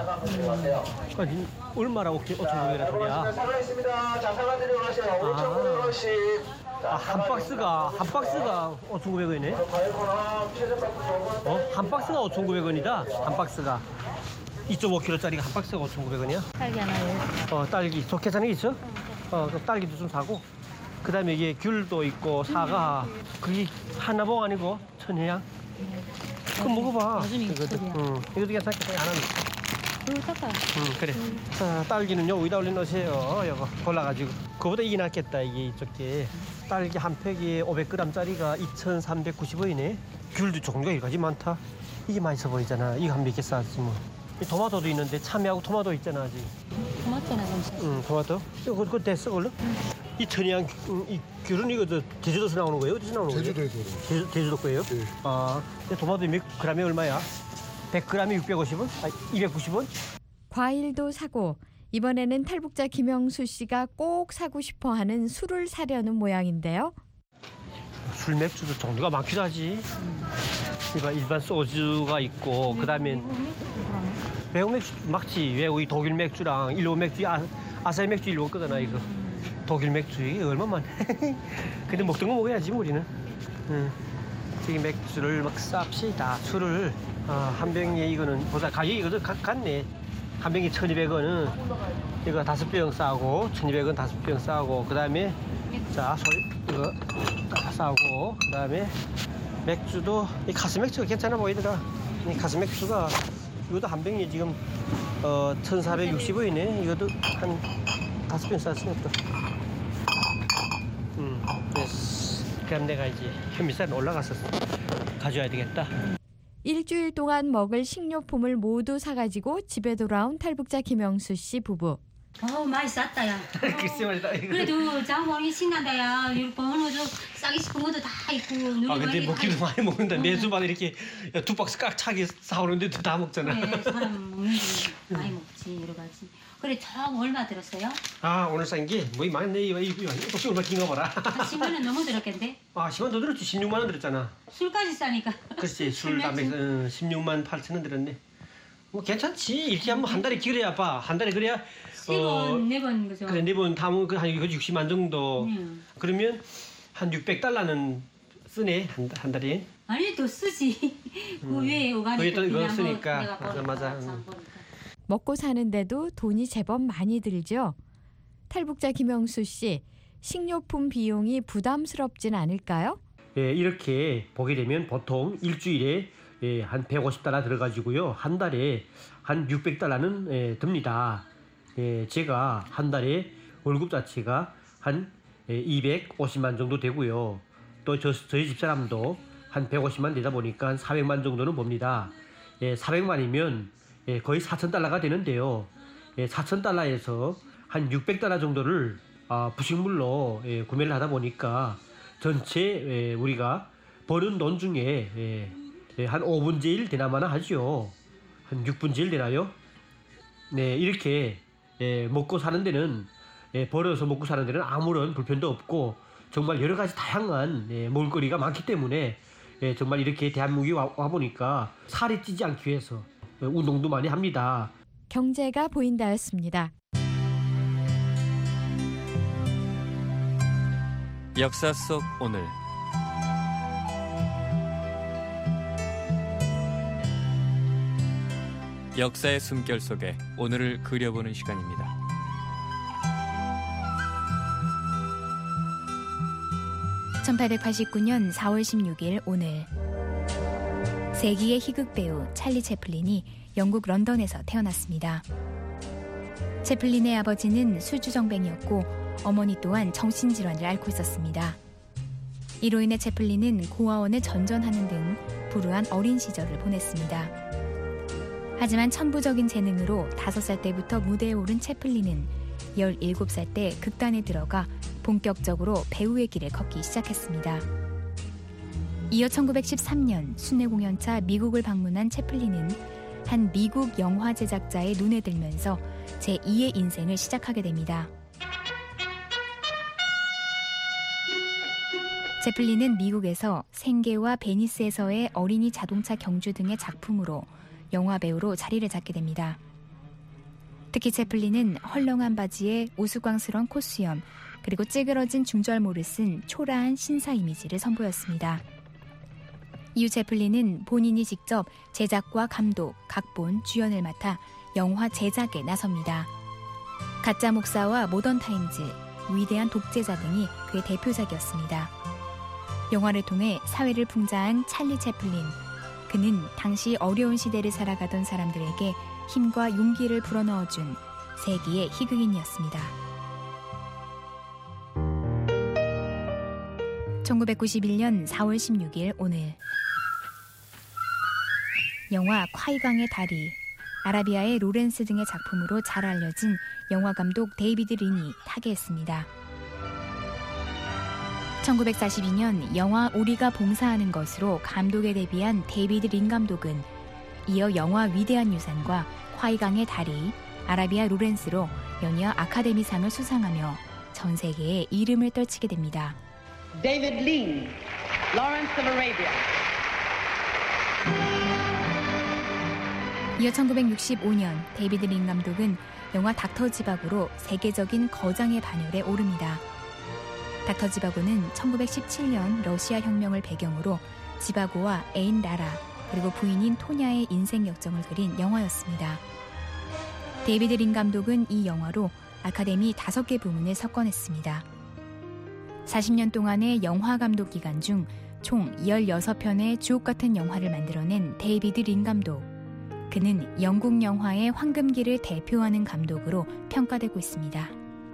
Speaker 11: 얼마나 5,900원이라 소리야?
Speaker 9: 사과 있습니다. 자, 사과 들어가세요. 5,900원씩.
Speaker 11: 한 박스가 5,900원이네. 한 박스가 5,900원이다. 한 박스가 2.5kg짜리가 한 박스가 5,900원이야.
Speaker 10: 딸기 하나요?
Speaker 11: 딸기 좋게잖아 있어? 그럼 딸기도 좀 사고. 그다음에 이게 귤도 있고 사과. 그게 하나봉 아니고 천혜향. 그거 먹어봐. 이것도 괜찮겠다. 안 하면. 그래. 자, 딸기는 여기다 올려놓으세요. 이거 골라가지고. 그거보다 이게 낫겠다. 이게 이쪽에. 딸기 한 팩에 500g짜리가 2,390원이네. 귤도 종류가 여기까지 많다. 이게 맛있어 보이잖아. 이거 한 몇 개 싸지 뭐. 이 토마토도 있는데 참외하고 토마토 있잖아 아직.
Speaker 10: 토마토나 좀 사.
Speaker 11: 토마토. 그거 됐어 얼른. 이 천혜향 이 귤은 이거 제주도에서 나오는 거예요? 어디서 나오는 거예요? 제주도에서. 제주도 거예요? 네. 아, 토마토 몇 그램에 얼마야? 100g에 650원? 290원?
Speaker 3: 과일도 사고 이번에는 탈북자 김영수 씨가 꼭 사고 싶어하는 술을 사려는 모양인데요.
Speaker 11: 술 맥주도 종류가 많기도 하지. 일반 소주가 있고 그다음에 외국 맥주 막지. 외국 독일 맥주랑 일본 맥주, 아사히 맥주 일본 거잖아 이거. 독일 맥주 이게 얼마만. 근데 먹던 거 먹어야지 우리는. 저기 맥주를 막 쌉시다. 술을 한 병에 이거는 보다 가격이 이거 같네. 한 병에 1,200원은 이거 5병 싸고 1,200원 5병 싸고 그다음에 자 이거 다 싸고 그다음에 맥주도 이 카스 맥주가 괜찮아 보이더라. 이 카스 맥주가 이것도 한 병에 지금 1,460원이네. 이것도 한 5병 쌌으면 또. 그럼 내가 이제 현미산 올라가서 가져야 되겠다.
Speaker 3: 일주일 동안 먹을 식료품을 모두 사가지고 집에 돌아온 탈북자 김영수 씨 부부.
Speaker 10: 많이 쌌다 야.
Speaker 11: 글쎄 말이다.
Speaker 10: 그래도 장보는 신난다 야. 이렇게 보면은 싸기 싶은 것도 다 있고.
Speaker 11: 근데 먹기도 많이 먹는다. 매주마다 이렇게 2박스 깍 차게 사오는데 다 먹잖아.
Speaker 10: 네, 사람 먹는 게 많이 먹지 여러 가지. 그래 총 얼마 들었어요?
Speaker 11: 오늘 싼 게 뭐이 많네. 이거 혹시 얼마 긴가 봐라.
Speaker 10: 10만 원 넘어 들었겠는데?
Speaker 11: 10만 더 들었지. 16만 원 들었잖아.
Speaker 10: 술까지 싸니까.
Speaker 11: 그렇지. 술 담배 16만 8천 원 들었네. 뭐 괜찮지. 이렇게 한 달에 기그래야 봐. 한 달에 그래야
Speaker 10: 3번, 4번 그죠?
Speaker 11: 그래 4번 담으면 한 60만 정도. 그러면 한 600달러는 쓰네 한 달에.
Speaker 10: 아니 더 쓰지. 그 외에 오가니까
Speaker 11: 또 이거 쓰니까. 맞아.
Speaker 3: 먹고 사는데도 돈이 제법 많이 들죠. 탈북자 김영수 씨, 식료품 비용이 부담스럽진 않을까요?
Speaker 11: 예, 이렇게 보게 되면 보통 일주일에 한 150달러 들어가지고요. 한 달에 한 600달러는 듭니다. 제가 한 달에 월급 자체가 한 250만 정도 되고요. 또 저희 집사람도 한 150만 되다 보니까 한 400만 정도는 봅니다. 400만이면 거의 4,000달러가 되는데요. 4,000달러에서 한 600달러 정도를 부식물로 구매를 하다 보니까 전체 우리가 버는 돈 중에 한 5분의 1 되나마나 하죠. 한 6분의 1 되나요? 네, 이렇게 먹고 사는 데는 벌어서 먹고 사는 데는 아무런 불편도 없고 정말 여러 가지 다양한 먹을거리가 많기 때문에 정말 이렇게 대한민국에 와 보니까 살이 찌지 않기 위해서 운동도 많이 합니다.
Speaker 3: 경제가 보인다였습니다.
Speaker 13: 역사 속 오늘. 역사의 숨결 속에 오늘을 그려보는 시간입니다.
Speaker 14: (1889년 4월 16일) 오늘 세기의 희극 배우 찰리 채플린이 영국 런던에서 태어났습니다. 채플린의 아버지는 술주정뱅이였고 어머니 또한 정신질환을 앓고 있었습니다. 이로 인해 채플린은 고아원을 전전하는 등 불우한 어린 시절을 보냈습니다. 하지만 천부적인 재능으로 5살 때부터 무대에 오른 채플린은 17살 때 극단에 들어가 본격적으로 배우의 길을 걷기 시작했습니다. 이어 1913년 순회 공연차 미국을 방문한 채플린은 한 미국 영화 제작자의 눈에 들면서 제2의 인생을 시작하게 됩니다. 채플린은 미국에서 생계와 베니스에서의 어린이 자동차 경주 등의 작품으로 영화 배우로 자리를 잡게 됩니다. 특히 채플린은 헐렁한 바지에 우스꽝스러운 콧수염 그리고 찌그러진 중절모를 쓴 초라한 신사 이미지를 선보였습니다. 이후 채플린은 본인이 직접 제작과 감독, 각본, 주연을 맡아 영화 제작에 나섭니다. 가짜 목사와 모던 타임즈, 위대한 독재자 등이 그의 대표작이었습니다. 영화를 통해 사회를 풍자한 찰리 채플린. 그는 당시 어려운 시대를 살아가던 사람들에게 힘과 용기를 불어넣어준 세기의 희극인이었습니다. 1991년 4월 16일 오늘 영화 콰이강의 다리, 아라비아의 로렌스 등의 작품으로 잘 알려진 영화감독 데이비드 린이 타계했습니다. 1942년 영화 우리가 봉사하는 것으로 감독에 데뷔한 데이비드 린 감독은 이어 영화 위대한 유산과 콰이강의 다리, 아라비아 로렌스로 연이어 아카데미상을 수상하며 전 세계에 이름을 떨치게 됩니다.
Speaker 15: David Lean, Lawrence of Arabia.
Speaker 14: 이어 1965년 데이비드 린 감독은 영화 닥터 지바고로 세계적인 거장의 반열에 오릅니다. 닥터 지바고는 1917년 러시아 혁명을 배경으로 지바고와 애인 라라 그리고 부인인 토냐의 인생 역정을 그린 영화였습니다. 데이비드 린 감독은 이 영화로 아카데미 5개 부문을 석권했습니다. 40년 동안의 영화 감독 기간 중 총 16편의 주옥같은 영화를 만들어낸 데이비드 린 감독. 그는 영국 영화의 황금기를 대표하는 감독으로 평가되고 있습니다.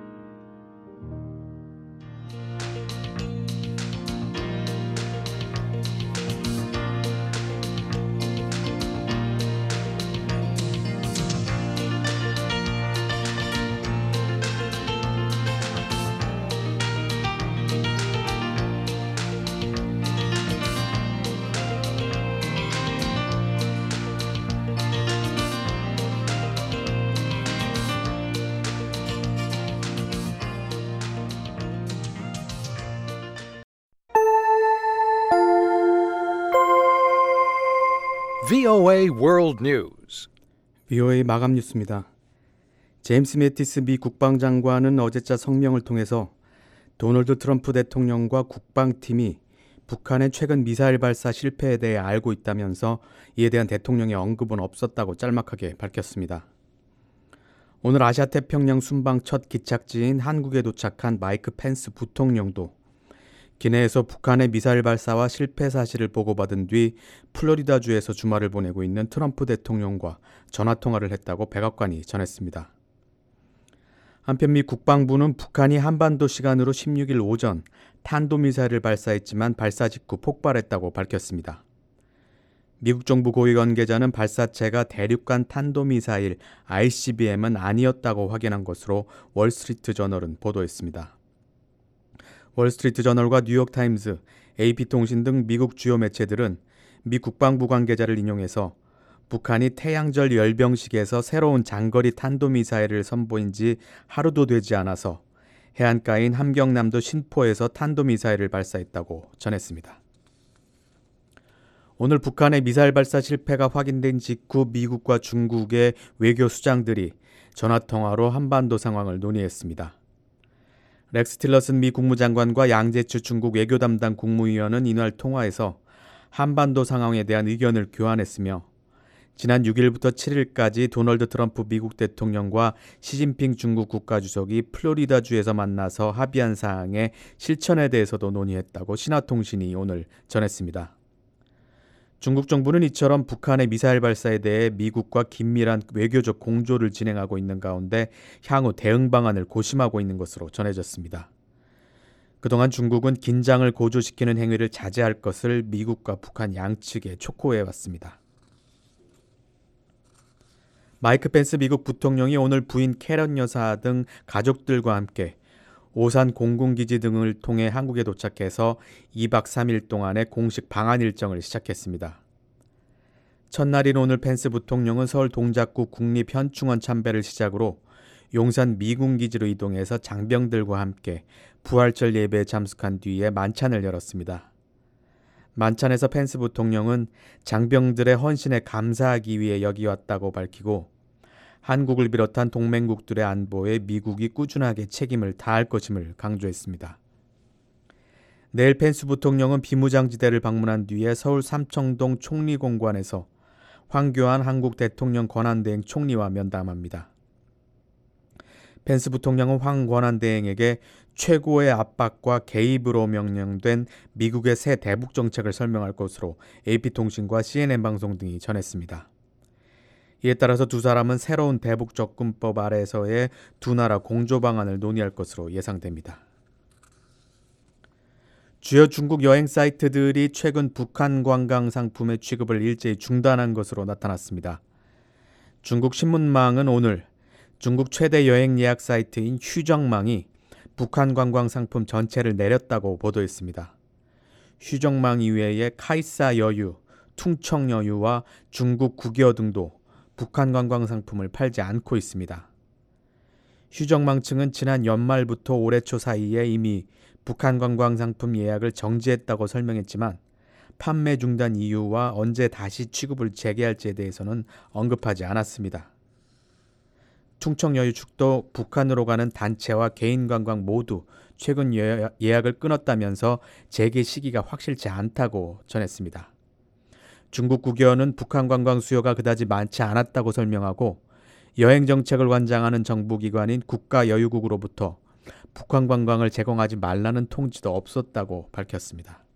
Speaker 2: VOA World News. VOA 마감 뉴스입니다. 제임스 매티스 미 국방장관은 어제자 성명을 통해서 도널드 트럼프 대통령과 국방팀이 북한의 최근 미사일 발사 실패에 대해 알고 있다면서 이에 대한 대통령의 언급은 없었다고 짤막하게 밝혔습니다. 오늘 아시아태평양 순방 첫 기착지인 한국에 도착한 마이크 펜스 부통령도 기내에서 북한의 미사일 발사와 실패 사실을 보고받은 뒤 플로리다주에서 주말을 보내고 있는 트럼프 대통령과 전화통화를 했다고 백악관이 전했습니다. 한편 미 국방부는 북한이 한반도 시간으로 16일 오전 탄도미사일을 발사했지만 발사 직후 폭발했다고 밝혔습니다. 미국 정부 고위 관계자는 발사체가 대륙간 탄도미사일 ICBM은 아니었다고 확인한 것으로 월스트리트저널은 보도했습니다. 월스트리트저널과 뉴욕타임즈, AP통신 등 미국 주요 매체들은 미 국방부 관계자를 인용해서 북한이 태양절 열병식에서 새로운 장거리 탄도미사일을 선보인 지 하루도 되지 않아서 해안가인 함경남도 신포에서 탄도미사일을 발사했다고 전했습니다. 오늘 북한의 미사일 발사 실패가 확인된 직후 미국과 중국의 외교 수장들이 전화통화로 한반도 상황을 논의했습니다. 렉스 틸러슨 미 국무장관과 양재추 중국 외교 담당 국무위원은 이날 통화에서 한반도 상황에 대한 의견을 교환했으며 지난 6일부터 7일까지 도널드 트럼프 미국 대통령과 시진핑 중국 국가주석이 플로리다주에서 만나서 합의한 사항의 실천에 대해서도 논의했다고 신화통신이 오늘 전했습니다. 중국 정부는 이처럼 북한의 미사일 발사에 대해 미국과 긴밀한 외교적 공조를 진행하고 있는 가운데 향후 대응 방안을 고심하고 있는 것으로 전해졌습니다. 그동안 중국은 긴장을 고조시키는 행위를 자제할 것을 미국과 북한 양측에 촉구해왔습니다. 마이크 펜스 미국 부통령이 오늘 부인 캐런 여사 등 가족들과 함께 오산 공군기지 등을 통해 한국에 도착해서 2박 3일 동안의 공식 방한 일정을 시작했습니다. 첫날인 오늘 펜스 부통령은 서울 동작구 국립현충원 참배를 시작으로 용산 미군기지로 이동해서 장병들과 함께 부활절 예배에 참석한 뒤에 만찬을 열었습니다. 만찬에서 펜스 부통령은 장병들의 헌신에 감사하기 위해 여기 왔다고 밝히고 한국을 비롯한 동맹국들의 안보에 미국이 꾸준하게 책임을 다할 것임을 강조했습니다. 내일 펜스 부통령은 비무장지대를 방문한 뒤에 서울 삼청동 총리공관에서 황교안 한국 대통령 권한대행 총리와 면담합니다. 펜스 부통령은 황 권한대행에게 최고의 압박과 개입으로 명령된 미국의 새 대북 정책을 설명할 것으로 AP통신과 CNN 방송 등이 전했습니다. 이에 따라서 두 사람은 새로운 대북 접근법 아래에서의 두 나라 공조 방안을 논의할 것으로 예상됩니다. 주요 중국 여행 사이트들이 최근 북한 관광 상품의 취급을 일제히 중단한 것으로 나타났습니다. 중국 신문망은 오늘 중국 최대 여행 예약 사이트인 휴정망이 북한 관광 상품 전체를 내렸다고 보도했습니다. 휴정망 이외에 카이사 여유, 퉁청 여유와 중국 국여 등도 북한 관광 상품을 팔지 않고 있습니다. 휴정망 측은 지난 연말부터 올해 초 사이에 이미 북한 관광 상품 예약을 정지했다고 설명했지만 판매 중단 이유와 언제 다시 취급을 재개할지에 대해서는 언급하지 않았습니다. 퉁청여유 측도 북한으로 가는 단체와 개인 관광 모두 최근 예약을 끊었다면서 재개 시기가 확실치 않다고 전했습니다. 중국 국여는 북한 관광 수요가 그다지 많지 않았다고 설명하고 여행 정책을 관장하는 정부기관인 국가여유국으로부터 북한 관광을 제공하지 말라는 통지도 없었다고 밝혔습니다.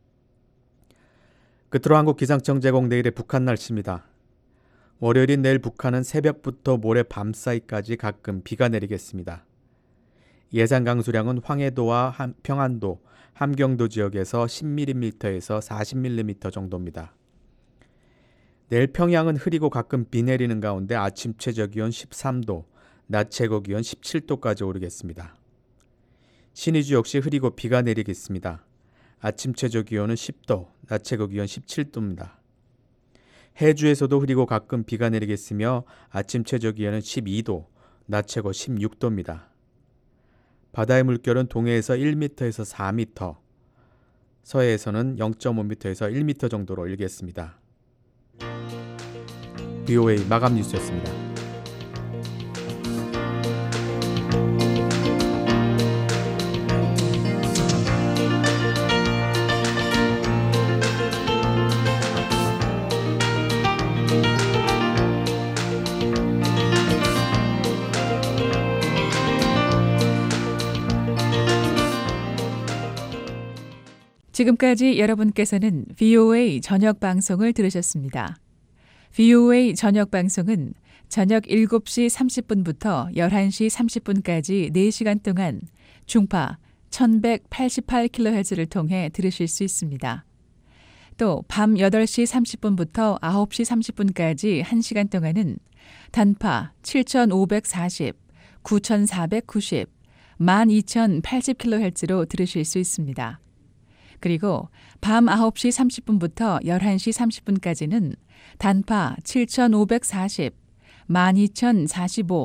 Speaker 2: 끝으로 한국기상청 제공 내일의 북한 날씨입니다. 월요일인 내일 북한은 새벽부터 모레 밤 사이까지 가끔 비가 내리겠습니다. 예상 강수량은 황해도와 평안도, 함경도 지역에서 10mm에서 40mm 정도입니다. 내일 평양은 흐리고 가끔 비 내리는 가운데 아침 최저기온 13도, 낮 최고기온 17도까지 오르겠습니다. 신의주 역시 흐리고 비가 내리겠습니다. 아침 최저기온은 10도, 낮 최고기온 17도입니다. 해주에서도 흐리고 가끔 비가 내리겠으며 아침 최저기온은 12도, 낮 최고 16도입니다. 바다의 물결은 동해에서 1m에서 4m, 서해에서는 0.5m에서 1m 정도로 일겠습니다. VOA 마감 뉴스였습니다.
Speaker 16: 지금까지 여러분께서는 VOA 저녁 방송을 들으셨습니다. VOA 저녁 방송은 저녁 7시 30분부터 11시 30분까지 4시간 동안 중파 1188kHz를 통해 들으실 수 있습니다. 또 밤 8시 30분부터 9시 30분까지 1시간 동안은 단파 7540, 9490, 12080kHz로 들으실 수 있습니다. 그리고 밤 9시 30분부터 11시 30분까지는 단파 7540, 12045,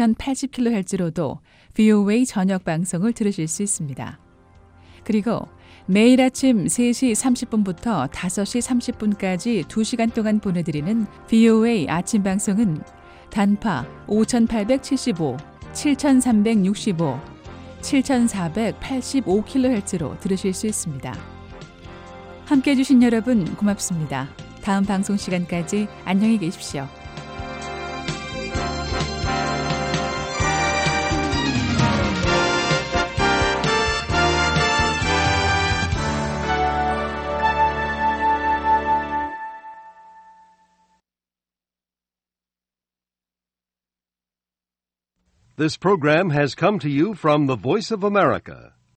Speaker 16: 12080kHz로도 VOA 저녁 방송을 들으실 수 있습니다. 그리고 매일 아침 3시 30분부터 5시 30분까지 2시간 동안 보내드리는 VOA 아침 방송은 단파 5875, 7365, 7485kHz로 들으실 수 있습니다. 함께해 주신 여러분 고맙습니다. 다음 방송 시간까지 안녕히 계십시오.
Speaker 17: This program has come to you from the Voice of America,